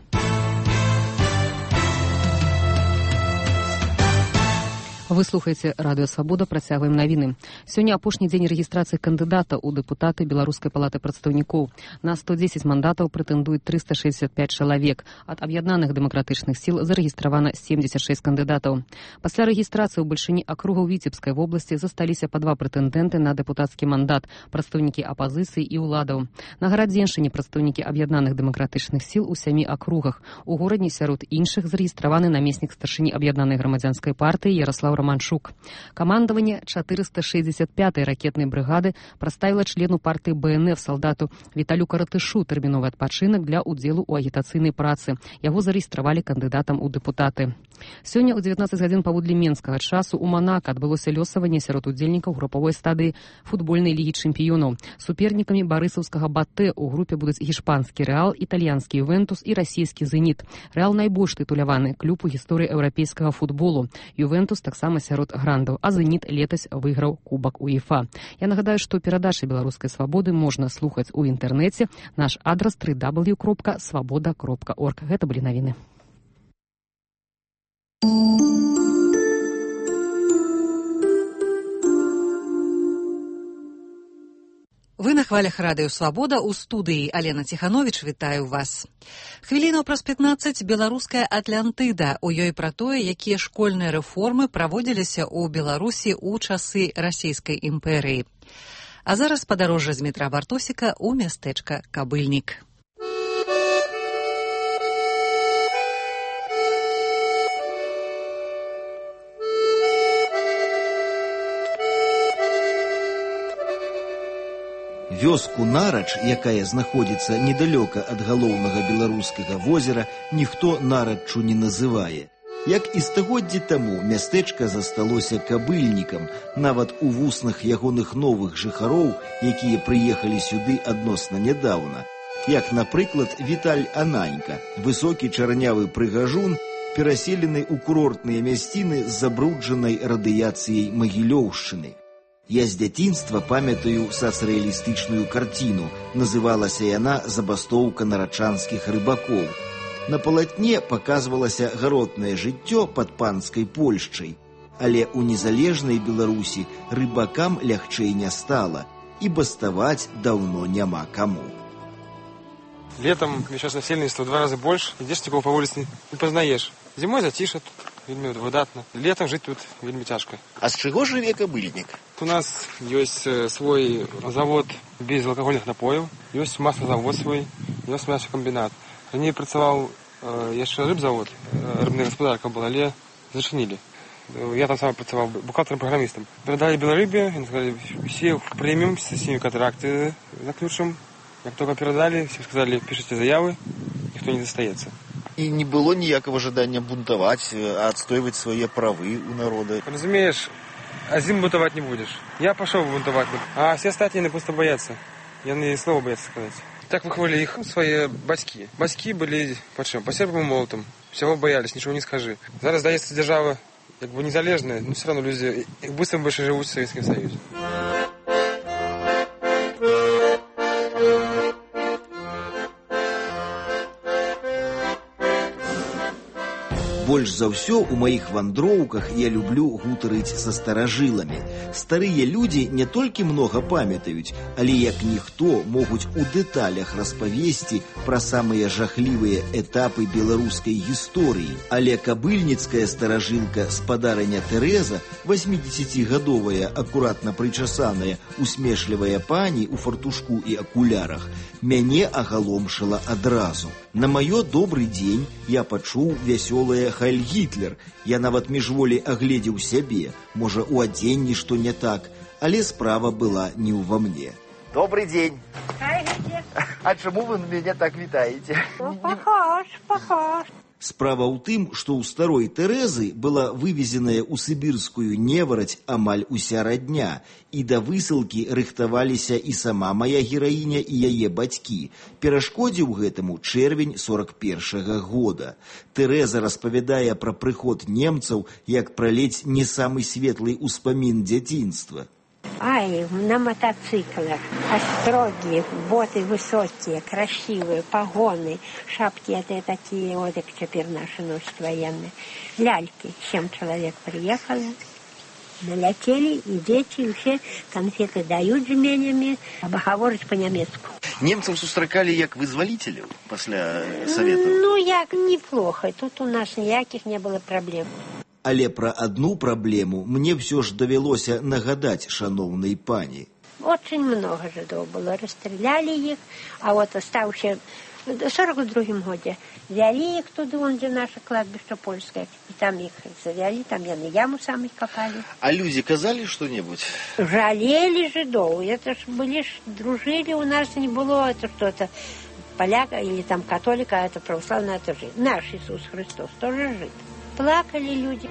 Вы слухаеце Радыё Свабода, працягваем навіны. Сёння апошні дзень рэгістрацыі кандыдата ў дэпутаты Беларускай палаты прадстаўнікоў. На сто дзесяць мандатаў прэтэндуюць трыста шэсцьдзесят пяць чалавек. Ад аб'яднаных дэмакратычных сіл зарэгістравана семьдесят шесть кандыдатаў. Пасля рэгістрацыі ў бальшыні акругаў Віцебскай вобласці засталіся па два прэтэндэнты на дэпутацкі мандат, прадстаўнікі апазіцыі і ўладаў. На Гарадзеншчыне прадстаўнікі аб'яднаных дэмакратычных сіл у сямі акругах. У горадзе сярод іншых зарэгістраваны намеснік старшыні аб'яднанай грамадзянскай партыі Ярослаў Романчук. Камандаванне чатырыста шэсцьдзесят пятай ракетнай брыгады праставіла члену партыі Бэ Эн Эф салдату Віталю Каратышу тэрміновы адпачынак для ўдзелу ў агітацыйнай працы. Яго зарэгістравалі кандыдатам у дэпутаты. Сёння ў дзевятнаццаць гадзін паводле менскага часу ў Манака адбылося лёсаванне сярод удзельнікаў групавой стадыі футбольнай лігі чэмпіёнаў. Супернікамі барысаўскага Батэ ў групе будуць гішпанскі Рэал, італьянскі Ювентус і расійскі Зеніт. Рэал найбольш тытуляваны клуб у гісторыі еўрапейскага футболу. Ювентус таксама сярод грандаў, а Зеніт летась выйграў кубак УЕФА. Я нагадаю, што перадачы беларускай свабоды можна слухаць у інтэрнэце. Наш адрас тры дабл ю кропка свабода кропка орг. Гэта былі навіны. Вы на хвалях Радыё Свабода, у студыі Алена Ціхановіч, вітаю вас. Хвілінаў праз пятнаццаць беларуская Атлантыда. У ёй пра тое, якія школьныя рэформы праводзіліся ў Беларусі ў часы расійскай імперыі. А зараз падарожжа з метра Бартосіка ў мястэчка Кабыльнік. Вёску Нарач, якая знаходзіцца недалёка ад галоўнага беларускага возера, ніхто Нараччу не называе. Як і стагоддзі таму, мястэчка засталося кабыльнікам, нават у вуснах ягоных новых жыхароў, якія прыехалі сюды адносна нядаўна. Як, напрыклад, Віталь Ананька, высокі чарнявы прыгажун, пераселены ў курортныя мясціны з забруджанай радыяцыяй Магілёўшчыны. Я з дзяцінства памятаю сацрэалістычную карціну, называлася яна «Забастоўка нарачанскіх рыбакоў». На палатне паказвалася гаротнае жыццё пад панскай Польшчай, але ў незалежнай Беларусі рыбакам лягчэй не стала, і баставаць даўно няма каму. Летом сейчас насельніцтва в два раза больше, ідзеш нікого па вуліцы не пазнаеш. Зімой зацішша тут, вельмі выдатна. Летом жыць тут вельмі цяжка. А з чаго жыве кабыльнік? У нас ёсць свой завод безалкагольных напояў, ёсць маслазавод свой, ёсць мясакамбінат. Раней працаваў э, яшчэ рыбзавод, э, рыбная гаспадарка была, але зачынілі. Я там сам працаваў бухгалтерам-праграмістам. Перадалі Беларыбе, яны сказалі, все прымем, з усімі кантракты заключым. Як только перадалі, все сказали, пишите заявы, ніхто не застаецца. І не было ніякага жадання бунтаваць, адстойваць свае правы у народа. Разумееш, азім бунтаваць не будзеш. Я пашоў бунтаваць, а все астатнія просто бояцца. Яны слова бояцца сказаць. Так выхвалили их свои бацькі. Бацькі былі па чым? Па серпам молотам. Всего боялись, ничего не скажи. Зараз, здаецца, держава как бы незалежная, но все равно люди быстро больше живут в Советском Союзе. Больш за ўсё ў маіх вандроўках я люблю гутарыць са старажыламі. Старыя людзі не толькі многа памятаюць, але як ніхто могуць у дэталях распавесці пра самыя жахлівыя этапы беларускай гісторыі. Але кабыльніцкая старажылка спадарыня Тэрэза, васьмідзесяцігадовая, акуратна прычасаная, усмешлівая пані ў фартушку і акулярах, мяне агаломшыла адразу. На маё добры дзень я пачуў вясёлае «Хайль Гітлер». Я нават міжволі агледзеў сябе. Можа, у адзенні што не так, але справа была не ўва мне. Добрый день. А чаму вы на мяне так вітаеце? Ну, похож, похож. Справа ў тым, што ў старой Тэрэзы была вывезеная ў сібірскую невараць амаль уся радня, і да высылкі рыхтаваліся і сама мая гераіня і яе бацькі. Перашкодзіў гэтаму чэрвень сорак першага года. Тэрэза распавядае пра прыход немцаў, як пра ледзь не самы светлы ўспамін дзяцінства. Ай, на мотоциклах, остроги, боты высокие, красивые, погоны, шапки это такие, вот как теперь наши носят военные, ляльки. Семь человек приехало, налетели, и дети, и все конфеты дают жменями, а говорят по-немецку. Немцев сустракали як вызволителей после Советов? Ну, як неплохо, тут у нас никаких не было проблем. Але пра адну праблему мне ўсё ж давялося нагадаць шаноўнай пані. Очень много жидов было, расстреляли их, а вот оставшие в сорок другом году взяли их туда, вон где наше кладбище польское, и там их завяли, там яны яму сами копали. А люди казали что-нибудь? Жалели жидов, это ж были, дружили, у нас не было, это что-то поляка или там католика, это православное, это жид. Наш Иисус Христос тоже жид. Плакали люди.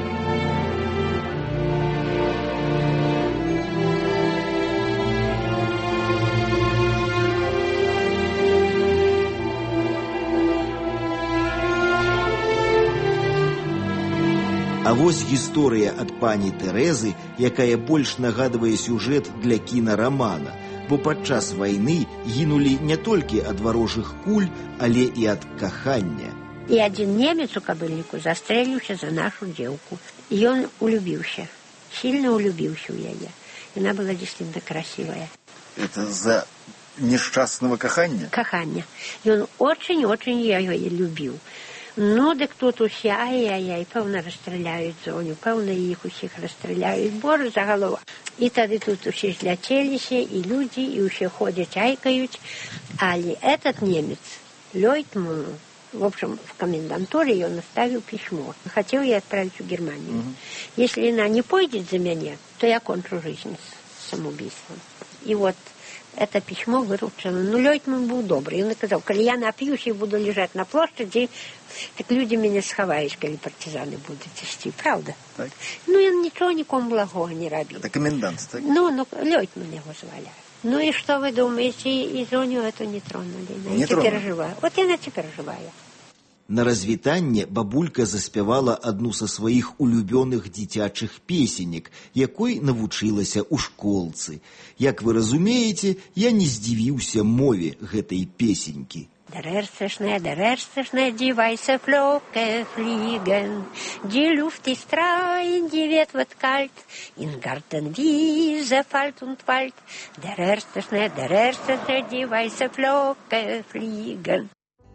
А вось гісторыя ад пані Тэрэзы, якая больш нагадвае сюжэт для кінарамана, бо падчас вайны гінулі не толькі ад варожых куль, але і ад кахання. И один немец у кобыльнику застрелился за нашу девку. И он улюбился, сильно улюбился у яе. И она была действительно красивая. Это за несчастного кахання? Кахання. И он очень-очень ее любил. Ну, так тут усе, ай-яй-яй, певно расстреляют зоню, певно их усіх расстреляют, боже, за голову. И тогда тут усе злятелися, и люди, и усе ходят, айкают. Але этот немец, Лейтман, в общем, в комендантуре он оставил письмо. Хотел я отправить в Германию. Mm-hmm. Если она не пойдет за меня, то я кончу жизнь самоубийством. И вот это письмо выручено. Ну, Лёйтман был добрый. Он сказал, коли я напьюсь и буду лежать на площади, так люди меня сховают, коли партизаны будут идти. Правда? Так. Ну, он ничего никому благого не робил. Это комендант, так? Ну, ну, Лёйтман его звали. Ну, и что вы думаете, и Зоню эту не тронули? Не теперь тронули. жива. Вот я на теперь живая. На развітанне бабулька заспявала адну са сваіх улюбёных дзіцячых песенек, якой навучылася ў школцы. Як вы разумееце, я не здзівіўся мове гэтай песенькі. Der erste Schnee, der erste Schnee, die weiße Flocke fliegen. Die Luft ist rein, die Wind wird kalt. In Garten, Wiese, Wald und Wald. Der erste Schnee, der erste Schnee, die weiße Flocke fliegen.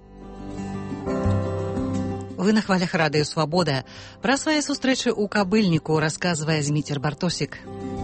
Вы на хвалях радыё «Свабода». Пра свае сустрэчы ў Кабыльніку расказвае Зміцер Бартосік.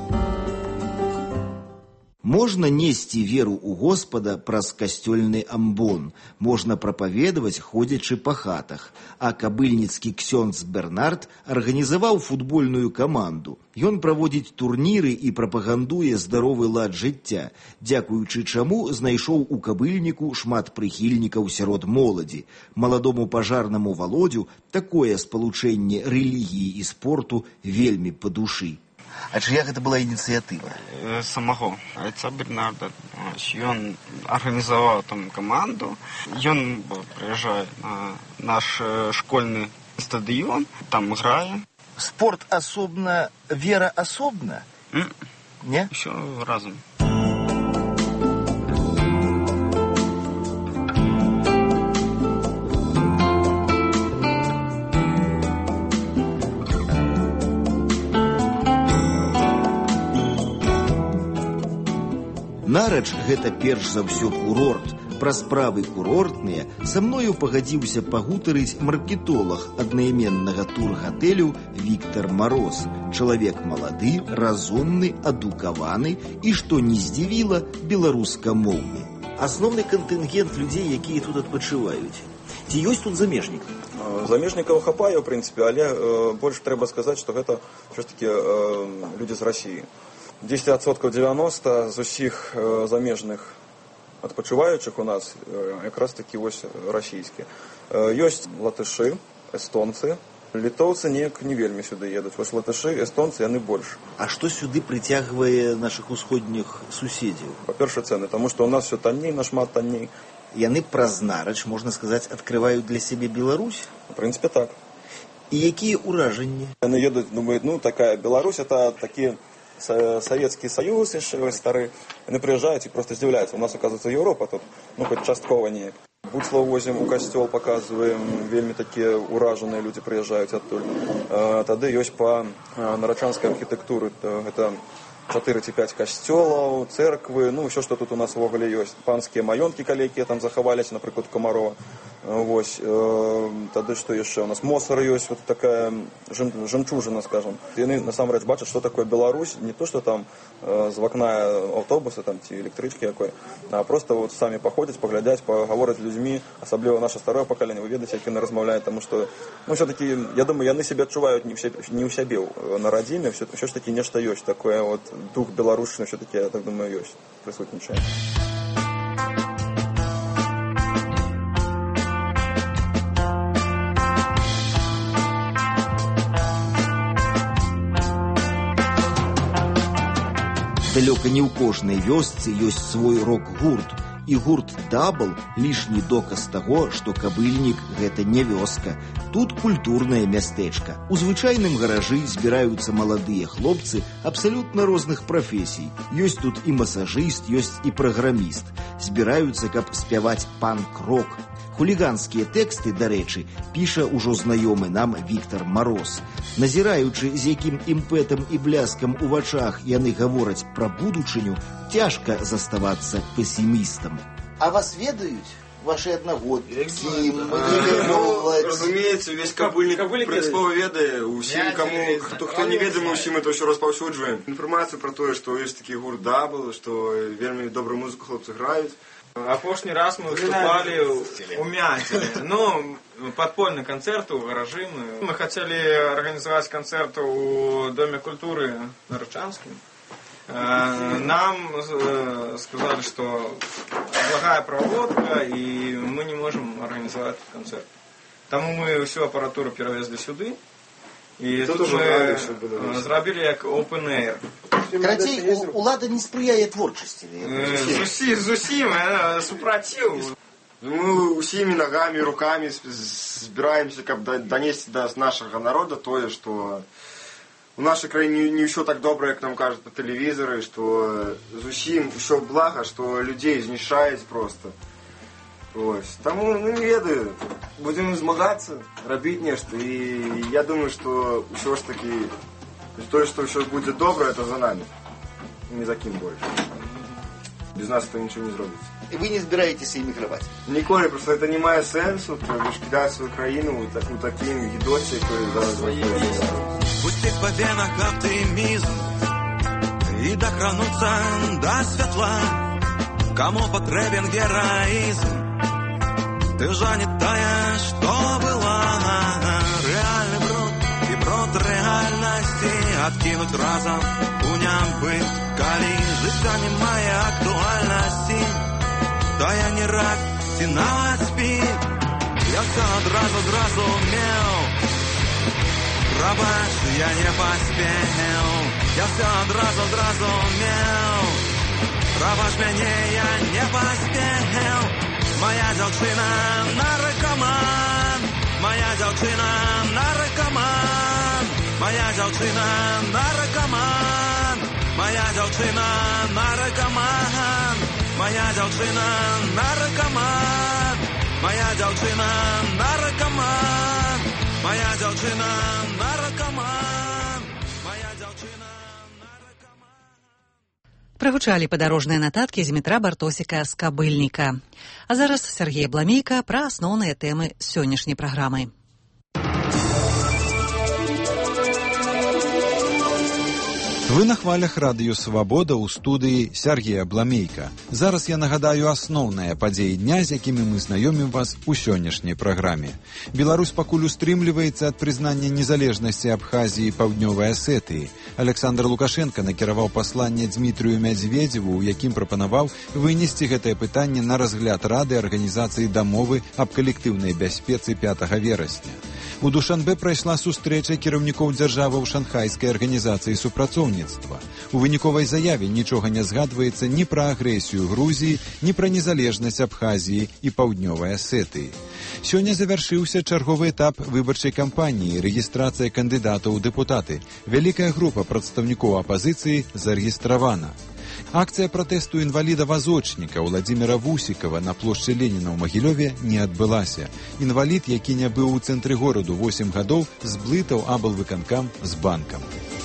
Можна несці веру ў Господа праз касцёльны амбон, можна прапаведаваць, ходзячы па хатах. А кабыльніцкі ксёндз Бернард арганізаваў футбольную каманду. Ён праводзіць турніры і прапагандуе здаровы лад жыцця, дзякуючы чаму знайшоў у Кабыльніку шмат прыхільнікаў сярод моладзі. Маладому пажарнаму Володю такое спалучэнне рэлігіі і спорту вельмі па душы. А чия гэта была ініцыятыва? Самого айца Бернарда. Ён арганізаваў там каманду. Ён прыязджае на наш школьны стадыён, там грае. Спорт асобна, вера асобна? Mm. Не? Усё разам. Нарач гэта перш за ўсё курорт. Пра справы курортныя са мною пагадзіўся пагутарыць маркетолог аднайменнага тургатэлю Віктор Мароз. Чалавек малады, разумны, адукаваны і, што не здзівіла, беларускамоўны. Асноўны кантынгент людзей, якія тут адпачываюць. Ці ёсць тут замежнік? Замежнікаў хапае, ў прынцыпе, але э, больш трэба сказаць, што гэта ўсё ж такі э, людзі з Расіі. дзесяць адсоткаў дзевяноста з усіх э, замежных адпачываючых у нас э, якраз такі вось расійскія. Э, ёсць латышы, эстонцы, літоўцы неяк не вельмі сюды едуць. Вось латышы, эстонцы, яны больш. А што сюды прыцягвае нашых усходніх суседзяў? Па-першае, цэны, таму што ў нас все танней, нашмат танней. Яны праз нарач, можна сказаць, адкрываюць для сябе Беларусь? У прынцыпе, так. І якія ўражанні? Яны едуць, думаюць, ну, такая Беларусь, это такі Советский Союз еще старый, они приезжают и просто здзіўляюцца. У нас, оказывается, Европа тут, ну, хоть часткова неяк. Буцлаў возім у касцёл, показываем, вельмі такія уражаныя людзі прыязджаюць адтуль. Тады ёсць па нарачанскай архітэктуры, гэта чатыры ці пяць касцёлаў, церквы, ну, ўсё, што тут у нас увогуле ёсць. Панскія маёнткі, калекія там захаваліся, напрыклад, Камарова. Вось, э, тады што яшчэ у нас Мосар ёсць, вот такая жем, жемчужина, скажем. Яны насамрэч бачаць, што такое Беларусь, не то, што там э, з вакна аўтобуса там ці электрычкі якой, а просто вот самі паходзяць, паглядзяць, пагавораць з людзьмі, асабліва наша старое пакаленне, вы ведаеце, як яны размаўляюць, таму што, ну, все-таки, я думаю, яны сябе адчуваюць не ў сябе, не ў сябе на радзіме, все, все ж таки нешта ёсць, такое вот дух беларушчыны, все-таки, я так думаю, ёсць, прысутнічае. Далёка не ў кожнай вёсцы ёсць свой рок-гурт. І гурт «Дабл» – лішні доказ таго, што Кабыльнік – гэта не вёска. Тут культурнае мястэчка. У звычайным гаражы збіраюцца маладыя хлопцы абсалютна розных прафесій. Ёсць тут і масажыст, ёсць і праграміст. Збіраюцца, каб спяваць панк-рок. Хуліганскія тэксты, дарэчы, піша ўжо знаёмы нам Віктор Мароз. Назіраючы, з якім імпэтам і бляскам у вачах яны гавораць пра будучыню, цяжка заставацца песімістам. А вас ведаюць? Ваши аднагодкі, разумеется, весь Кабыльнік прынцыпова ведае, усім, кому, хто, хто не ведае, мы ўсім это ўсё распаўсюджваем. Інфармацыю пра тое, што ёсць такі гурт «Дабл», што вельмі добрую музыку хлопцы граюць. Апошні раз мы выступали у Мятеле. Ну, подпольный концерт у гаражи. Мы, мы хотели организовать концерт у Доме культуры на Рычанском. Нам сказали, что благая проводка, и мы не можем организовать концерт. Тому мы всю аппаратуру перевезли сюда. І тут, тут ми зробили як open air. Карацей, улада не сприяє творчості. З усім, з усім, супротив. Мы усими ногами, руками собираемся как донести до нашего народа то, что в нашей краине не все так доброе, как нам кажут по телевизору, что з усім все благо, что людей знішають просто. Ось. Тому, ну, не ведаю, будем змагаться, робить нечто, и я думаю, что все ж таки, то, что все будет доброе, это за нами, не за кем больше. Без нас это ничего не зробится. И вы не собираетесь эмигровать? Ніколи, просто это не має сенсу, то лишь кидать свою країну у, у таким гидоте, який зараз Пустить по венах оптимизм и докрануться до светла, кому потребен героизм. Ты же не тая, что была. Реальный бруд и бруд реальности откинуть разом уням быть. Коли жизнь не моя актуальности, то я не рад тянуть спит. Я все одразу зразумел, пробачь, я не поспел. Я все одразу зразумел, пробачь мне, я не поспел. Моя дзяўчына наркоман, моя дзяўчына наркоман, моя дзяўчына наркоман, моя дзяўчына наркоман, моя дзяўчына наркоман, моя дзяўчына наркоман, моя дзяўчына наркоман, моя дзяўчына. Прагучалі падарожныя нататкі з метра Бартосіка з Кабыльніка. А зараз Сергей Бламейка пра асноўныя тэмы сённяшняй праграмы. Вы на хвалях радыё «Свабода» ў студыі Сергея Бламейка. Зараз я нагадаю асноўныя падзеі дня, з якімі мы знаёмім вас у сённяшняй праграме. Беларусь пакуль устрымліваецца ад прызнання незалежнасці Абхазіі і Паўднёвай Асетыі. Александр Лукашенко накіраваў пасланне Дзмітрыю Мядзведзеву, у якім прапанаваў вынесці гэтае пытанне на разгляд Рады Арганізацыі дамовы аб калектыўнай бяспецы пятага верасня. У Душанбе прайшла сустрэча кіраўнікоў дзяржаваў Шанхайскай арганізацыі супрацоўніцтва. У выніковай заяве нічога не згадваецца ні пра агрэсію Грузіі, ні пра незалежнасць Абхазіі і Паўднёвай Асетыі. Сёння завяршыўся чарговы этап выбарчай кампаніі, рэгістрацыя кандыдатаў у дэпутаты. Вялікая група прадстаўнікоў апазіцыі зарэгістравана. Акцыя пратэсту інваліда-вазочніка Владзіміра Вусікава на плошчы Леніна ў Магілёве не адбылася. Інвалід, які не быў у цэнтры гораду восем гадоў, зблытаў аблвыканкам з банкам.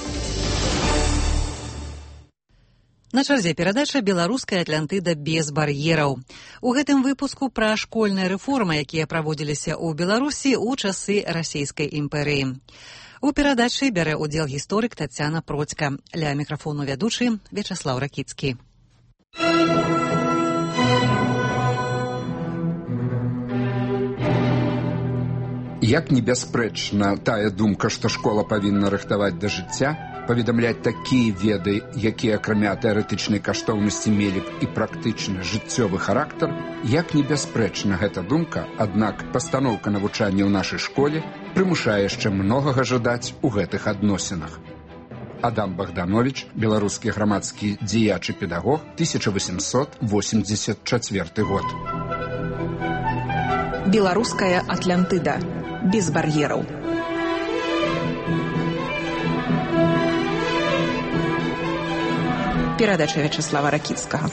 На чарзе перадача «Беларуская Атлантыда без бар'ераў». У гэтым выпуску пра школьныя рэформы, якія праводзіліся ў Беларусі ў часы расійскай імперыі. У перадачы бярэ ўдзел гісторык Тацяна Процька. Ля мікрафону вядучы Вячаслаў Ракіцкі. Як небяспрэчна тая думка, што школа павінна рыхтаваць да жыцця, паведамляць такія веды, якія акрамя тэарэтычнай каштоўнасці мелі б і практычна жыццёвы характар, як небяспрэчна гэта думка, аднак пастаноўка навучання ў нашай школе прымушае яшчэ многага жадаць у гэтых адносінах. Адам Богданович, беларускі грамадскі дзеяч і педагог, тысяча восемьсот восемьдесят четвёртый год. Беларуская Атлантыда. Без бар'ераў. Перадача Вячаслава Ракіцкага.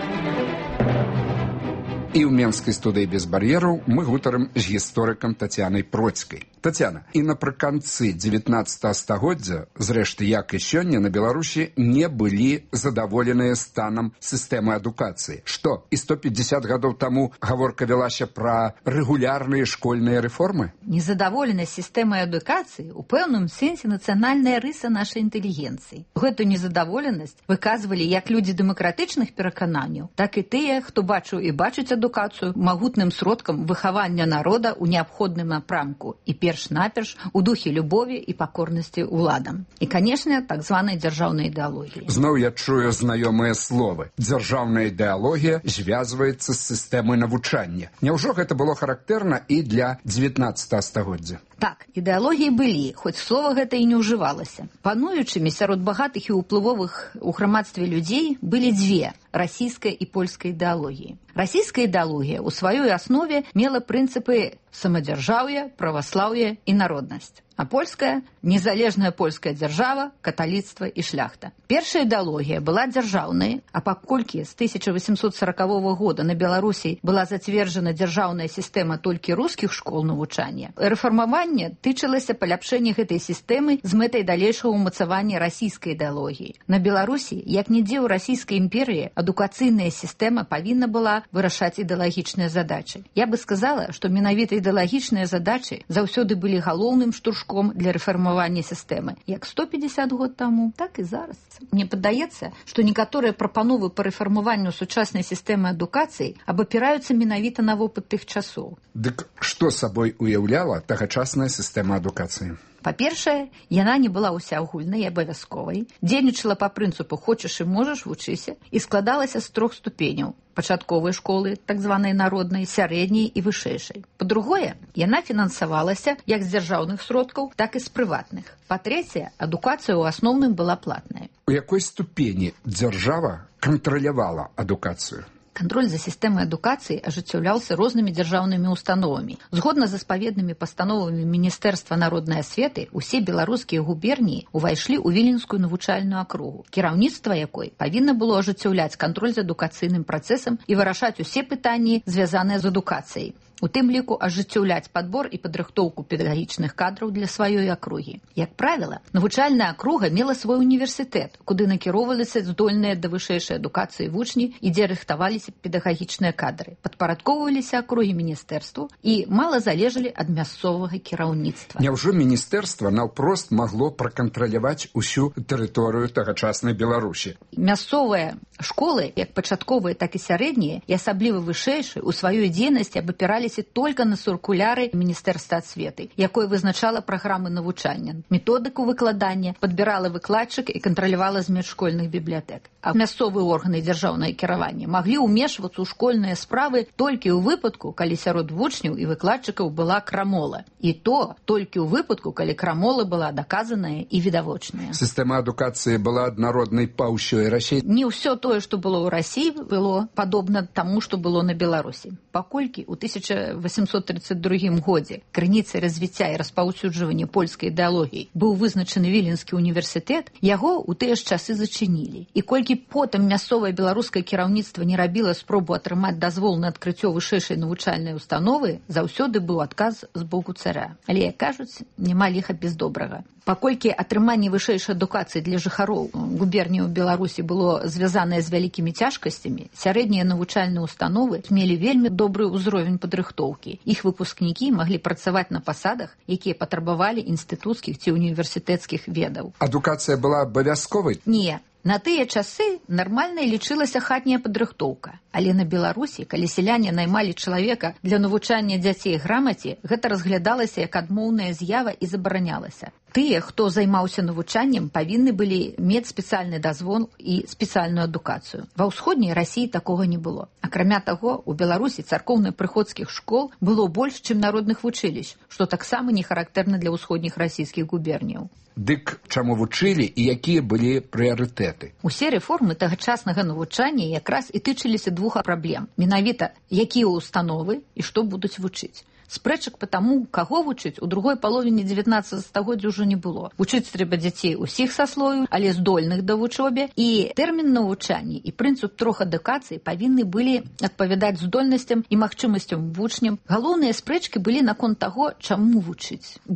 І ў менскай студыі без бар'ераў мы гутарым з гісторыкам Тацянай Процькай. Тацяна, і напрыканцы дзевятнаццатага стагоддзя, зрэшты, як і сёння, на Беларусі не былі задаволеныя станам сістэмы адукацыі. Што, і сто пятьдесят гадоў таму гаворка вялася пра рэгулярныя школьныя рэформы? Незадаволенасць сістэмай адукацыі у пэўным сэнсе нацыянальная рыса нашай інтэлігенцыі. Гэту незадаволенасць выказвалі як людзі дэмакратычных перакананняў, так і тыя, хто бачыў і бачыць адукацыю магутным сродкам выхавання народа ў неабходным напрамку і перш перш-наперш у духе любові і пакорнасці ўладам. І, канешне, так званай дзяржаўнай ідэалогіі. Зноў я чую знаёмыя словы. Дзяржаўная ідэалогія звязваецца з сістэмай навучання. Няўжо гэта было характэрна і для дзевятнаццатага стагоддзя? Так, ідэалогіі былі, хоць слова гэта і не ўжывалася. Пануючымі сярод багатых і ўплывовых у грамадстве людзей былі дзве – расійская і польская ідэалогіі. Расійская ідэалогія ў сваёй аснове мела прынцыпы самадзяржаўя, праваслаўя і народнасць. А польская – незалежная польская дзяржава, каталіцтва і шляхта. Першая ідэалогія была дзяржаўнай, а паколькі з тысяча восемьсот сорокового года на Беларусі была зацверджана дзяржаўная сістэма толькі рускіх школ навучання, рэфармаванне тычылася паляпшэння гэтай сістэмы з мэтай далейшага ўмацавання расійскай ідэалогіі. На Беларусі, як нідзе ў расійскай імперыі, адукацыйная сістэма павінна была вырашаць ідэалагічныя задачы. Я бы сказала, што менавіта ідэалагічныя задачы заўсёды былі галоўным штуршком для рэфармавання сістэмы. Як сто пятьдесят год таму, так і зараз. Мне падаецца, што некаторыя прапановы па рэфармаванню сучаснай сістэмы адукацыі абапіраюцца менавіта на вопыт тых часоў. Дык што сабой уяўляла тагачасная сістэма адукацыі? Па-першае, яна не была ўсеагульнай і абавязковай, дзейнічала па прынцыпу «хочаш і можаш, вучыся» і складалася з трох ступеняў – пачатковай школы, так званай народнай, сярэдняй і вышэйшай. Па-другое, яна фінансавалася як з дзяржаўных сродкаў, так і з прыватных. Па-трэцяе, адукацыя ў асноўным была платная. У якой ступені дзяржава кантралявала адукацыю? Кантроль за сістэмай адукацыі ажыццяўляўся рознымі дзяржаўнымі установамі. Згодна з заспаведнымі пастановамі Міністэрства народнай асветы, усе беларускія губерніі ўвайшлі ў віленскую навучальную акругу, кіраўніцтва якой павінна было ажыццяўляць кантроль за адукацыйным працэсам і вырашаць усе пытанні, звязаныя з адукацыяй. У тым ліку ажыццяўляць падбор і падрыхтоўку педагагічных кадраў для сваёй акругі. Як правіла, навучальная акруга мела свой універсітэт, куды накіроўваліся здольныя да вышэйшай адукацыі вучні і дзе рыхтаваліся педагагічныя кадры, падпарадкоўваліся акругі міністэрству і мала залежалі ад мясцовага кіраўніцтва. Няўжо міністэрства наўпрост магло пракантраляваць усю тэрыторыю тагачаснай Беларусі? Мясцовыя школы, як пачатковыя, так і сярэднія, і асабліва вышэйшыя, у сваёй дзейнасці абапіраліся только на цыркуляры Міністэрства асветы, якое вызначала праграмы навучання, методыку выкладання, падбірала выкладчык і кантралявала змест школьных бібліятэк. А мясцовыя органы дзяржаўнага кіравання маглі ўмешвацца ў школьныя справы толькі ў выпадку, калі сярод вучняў і выкладчыкаў была крамола. І то толькі ў выпадку, калі крамола была даказаная і відавочная. Сістэма адукацыі была аднароднай па ўсёй Расіі? Не ўсё тое, што было ў Расіі, было падобна таму, што было на Беларусі. Паколькі ў тысяча восемьсот тридцать другім годзе крыніцай развіцця і распаўсюджвання польскай ідэалогіі быў вызначаны Віленскі універсітэт, яго ў тыя ж часы зачынілі. І колькі потым мясцовае беларускае кіраўніцтва не рабіла спробу атрымаць дазвол на адкрыццё вышэйшай навучальнай установы, заўсёды быў адказ з боку цара. Але, як кажуць, няма ліха без добрага. Паколькі атрыманне вышэйшай адукацыі для жыхароў губерніі ў Беларусі было звязанае з вялікімі цяжкасцямі, сярэднія навучальныя установы мелі вельмі добры ўзровень падрыхтоўкі. Іх выпускнікі маглі працаваць на пасадах, якія патрабавалі інстытуцкіх ці універсітэцкіх ведаў. Адукацыя была абавязковай? Не. На тыя часы нармальнай лічылася хатняя падрыхтоўка. Але на Беларусі, калі сяляне наймалі чалавека для навучання дзяцей грамаце, гэта разглядалася як адмоўная з'ява і забаранялася. Тыя, хто займаўся навучаннем, павінны былі мець спецыяльны дазвол і спецыяльную адукацыю. Ва ўсходняй Расіі такога не было. Акрамя таго, у Беларусі царкоўна-прыходскіх школ было больш, чым народных вучыліщ, што таксама не характэрна для ўсходніх расійскіх губерняў. Дык чаму вучылі і якія былі прыярытэты? Усе рэформы тагачаснага навучання якраз і тычыліся двух праблем. Менавіта, якія ўстановы і што будуць вучыць. Спрэчак па таму, каго вучыць, у другой паловіне дзевятнаццатага стагоддзя ўжо не было. Вучыць трэба дзяцей усіх саслояў, але здольных да вучобе, і тэрмін навучання і прынцып трох адукацый павінны былі адпавядаць здольнасцям і магчымасцям вучням. Галоўныя спрэчкі былі наконт таго, чаму вучыць больш.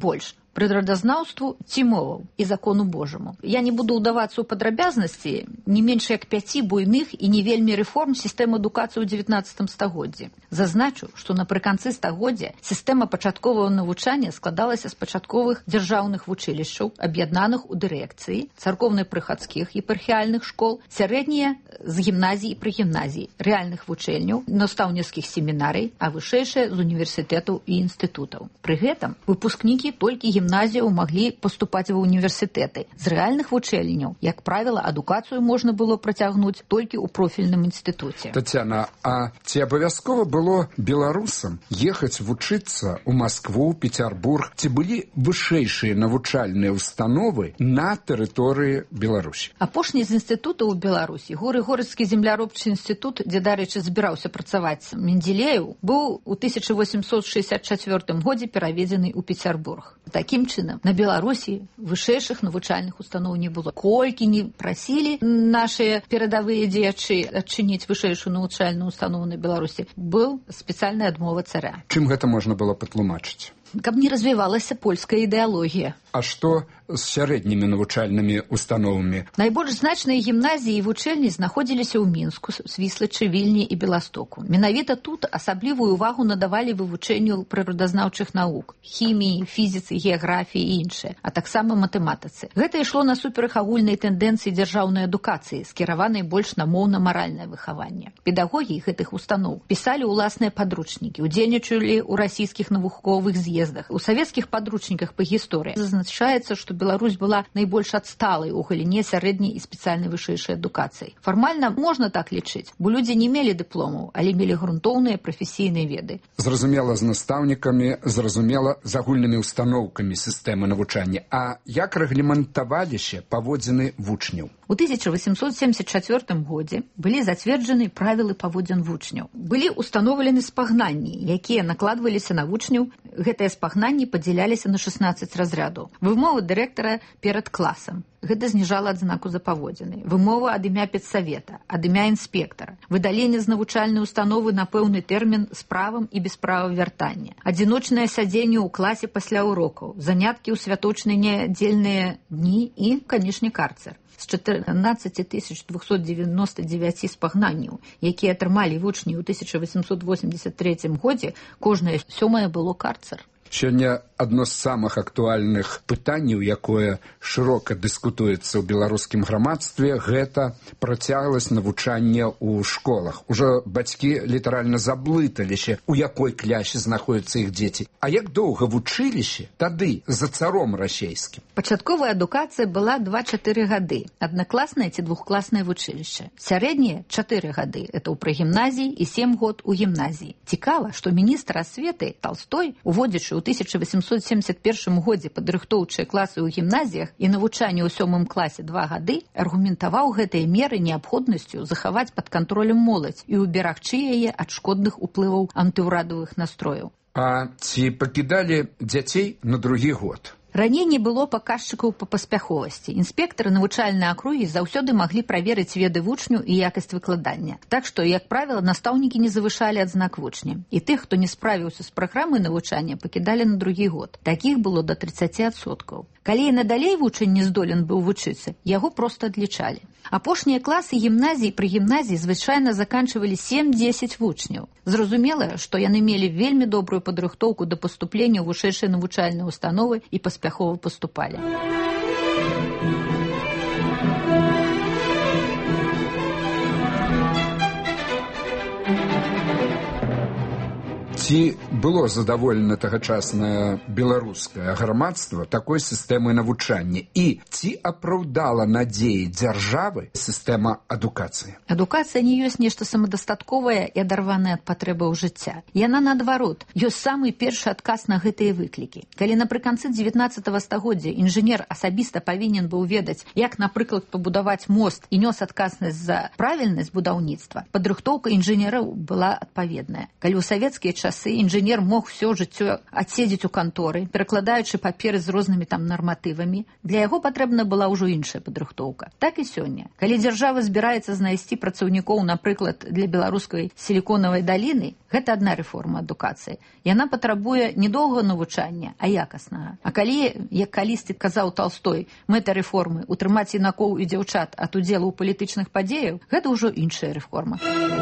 прырадазнаўству ці моваў і закону Божаму. Я не буду ўдавацца ў падрабязнасці не менш як пяці буйных і не вельмі рэформ сістэмы адукацыі ў дзевятнаццатым стагоддзі. Зазначу, што напрыканцы стагоддзя сістэма пачатковага навучання складалася з пачатковых дзяржаўных вучылішчаў, аб'яднаных у дырэкцыі, царкоўна-прыхадскіх епархіяльных школ, сярэднія з гімназій і прыгімназій, рэальных вучэльняў, настаўніцкіх семінарый, а вышэйшыя з універсітэтаў і інстытутаў. Пры гэтым выпускнікі толькі гімназіяў маглі паступаць ва універсітэты. З рэальных вучэльняў, як правіла, адукацыю можна было працягнуць толькі ў профільным інстытуце. Тацяна, а ці абавязкова было беларусам ехаць вучыцца ў Маскву, Пецярбург? Ці былі вышэйшыя навучальныя установы на тэрыторыі Беларусі? Апошні з інстытутаў у Беларусі, Горы-Горацкі земляробчы інстытут, дзе, дарэчы, збіраўся працаваць Менделееў, быў у тысяча восемьсот шестьдесят четвёртым годзе пераведзены ў Пецярбург. Такім чынам, на Беларусі вышэйшых навучальных устаноў не было. Колькі не прасілі нашыя перадавыя дзеячы адчыніць вышэйшую навучальную установу на Беларусі, быў спецыяльная адмова царя. Чым гэта можна было патлумачыць? Каб не развівалася польская ідэалогія. А што з сярэднімі навучальнымі установамі? Найбольш значныя гімназіі і вучэльні знаходзіліся ў Мінску, Свіслачы, Вільні і Беластоку. Менавіта тут асаблівую ўвагу надавалі вывучэнню прыродазнаўчых навук, хіміі, фізіцы, геаграфіі і іншыя, а таксама матэматыцы. Гэта ішло насуперак агульнай тэндэнцыі дзяржаўнай адукацыі, скіраванай больш на моўна-маральнае выхаванне. Педагогі гэтых устаноў пісалі ўласныя падручнікі, удзельнічалі ў расійскіх навуковых з'ездах. У савецкіх падручніках па гісторыі зазначаецца, што Беларусь была найбольш адсталай у галіне сярэдняй і спецыяльнай вышэйшай адукацыі. Фармальна можна так лічыць, бо людзі не мелі дыпломаў, але мелі грунтоўныя прафесійныя веды. Зразумела з настаўнікамі, зразумела з агульнымі устаноўкамі сістэмы навучання. А як рэгламентаваліся паводзіны вучняў? У тысяча восемьсот семьдесят четвёртым годзе былі зацверджаны правілы паводзін вучняў. Былі ўстаноўлены спагнанні, якія накладваліся на вучняў. Гэтыя спагнанні падзяляліся на шестнадцать разрядаў. Вымовы дырэктара перад класам. Гэта зніжала адзнаку за паводзіны. Вымова ад імя педсавета, ад імя інспектара. Выдаленне з навучальнай установы на пэўны тэрмін з правам і без права вяртання. Адзіночнае сядзенне ў класе пасля урокаў. Заняткі ў святочныя нядзельныя дні і, канешне, карцер. З чатырнаццаць тысяч двести девяносто девять спагнанняў, якія атрымалі вучні ў тысяча восемьсот восемьдесят третьем годзе, кожнае сёмае было карцер. Сёння адно з самых актуальных пытанняў, якое шырока дыскутуецца ў беларускім грамадстве, гэта працягласць навучання ў школах. Ужо бацькі літаральна заблыталіся, у якой клясе знаходзяцца іх дзеці. А як доўга вучыліся тады за царом расейскім? Пачатковая адукацыя была два-чатыры гады. Аднакласнае ці двухкласнае вучылішча. Сярэдняе чатыры гады. Это ў прагімназіі і сем год у гімназіі. Цікава, што міністр асветы Талстой, уводзячы у тысяча восемьсот семьдесят первым годзе падрыхтоўчыя класы ў гімназіях і навучанне ў сёмым класе два гады, аргументаваў гэтыя меры неабходнасцю захаваць пад кантролем моладзь і уберагчы яе ад шкодных уплываў антыўрадавых настрояў. А ці пакідалі дзяцей на другі год? Раней не было паказчыкаў па паспяховасці. Інспектары навучальнай акругі заўсёды маглі праверыць веды вучню і якасць выкладання. Так што, як правіла, настаўнікі не завышалі адзнак вучня. І тых, хто не справіўся з праграмай навучання, пакідалі на другі год. Такіх было да тридцать адсоткаў. Калі і надалей вучань не здолен быў вучыцца, яго проста адлічалі. Апошнія класы гімназій пры гімназіі звычайна заканчвалі сем-дзесяць вучняў. Зразумела, што яны мелі вельмі добрую падрыхтоўку да паступлення ў вышэйшыя навучальныя установы і паспяхова паступалі. Ці было задаволена тагачаснае беларускае грамадства такой сістэмай навучання? І ці апраўдала надзеі дзяржавы сістэма адукацыі? Адукацыя не ёсць нешта самадастатковае і адарванае ад патрэбаў жыцця. Яна, наадварот, ёсць самы першы адказ на гэтыя выклікі. Калі напрыканцы дзевятнаццатага стагоддзя інжынер асабіста павінен быў ведаць, як, напрыклад, пабудаваць мост і нёс адказнасць за правільнасць будаўніцтва, падрыхтоўка інжынераў была адпаведная. Калі ў савецкія часы часы інжынер мог усё жыццё адседзець у канторы, перакладаючы паперы з рознымі там нарматывамі. Для яго патрэбна была ўжо іншая падрыхтоўка. Так і сёння. Калі дзяржава збіраецца знайсці працаўнікоў, напрыклад, для беларускай сіліконавай даліны, гэта адна рэформа адукацыі. Яна патрабуе не доўгага навучання, а якаснага. А калі, як калісьці казаў Талстой, мэта рэформы утрымаць юнакоў і дзяўчат ад удзелу ў палітычных падзеяў, гэта ўжо іншая рэформа.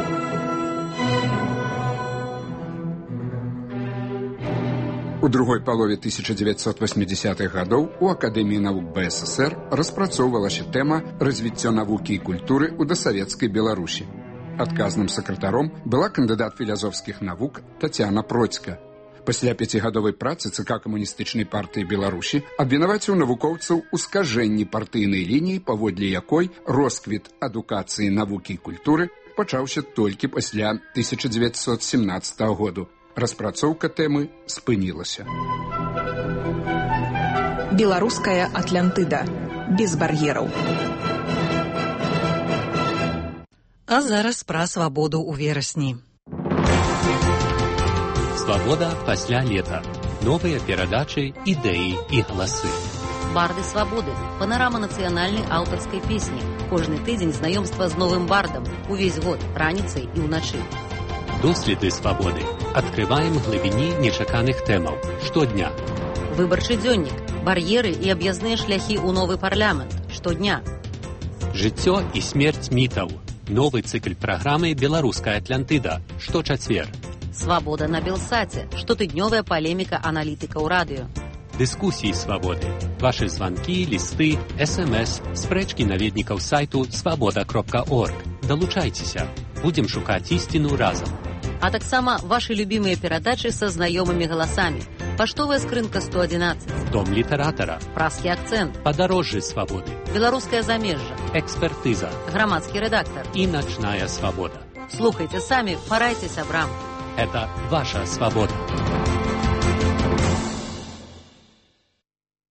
У другой палове тысяча девятьсот восьмидесятых гадоў у Акадэміі навук Бэ Эс Эс Эр распрацоўвалася тэма развіццё навукі і культуры ў дасавецкай Беларусі. Адказным сакратаром была кандыдат філазофскіх навук Тацяна Процька. Пасля пяцігадовай працы ЦК Камуністычнай партыі Беларусі абвінаваціў навукоўцаў у скажэнні партыйнай лініі, паводле якой росквіт адукацыі, навукі і культуры пачаўся толькі пасля тысяча девятьсот семнадцатага году. Распрацоўка тэмы спынілася. Беларуская Атлантыда. Без бар'ераў. А зараз пра свабоду ў верасні. Свабода пасля лета. Новыя перадачы, ідэі і галасы. Барды свабоды. Панарама нацыянальнай аўтарскай песні. Кожны тыдзень знаёмства з новым бардам. Увесь год, раніцай і ўначы. Доследы свабоды. Адкрываем глыбіні нечаканых тэмаў. Штодня. Выбарчы дзённік. Бар'еры і аб'язныя шляхі ў новы парламент. Штодня. Жыццё і смерць мітаў. Новы цыкл праграмы «Беларуская Атлантыда». Шточацвер. Свабода на Белсаце. Штотыднёвая палеміка аналітыкаў радыё. Дыскусіі свабоды. Вашы званкі, лісты, эс эм эс, спрэчкі наведнікаў сайту свабода кропка орг. Далучайцеся. Будзем шукаць ісціну разам. А таксама вашы любімыя перадачы са знаёмымі галасамі. Паштовая скрынка сто адзінаццаць. Дом літаратара. Празкі акцэнт. Падарожжы свабоды. Беларускае замежжа. Экспертыза. Грамадскі рэдактар. І начная свабода. Слухайце самі, парайце сябрам. Это ваша свабода.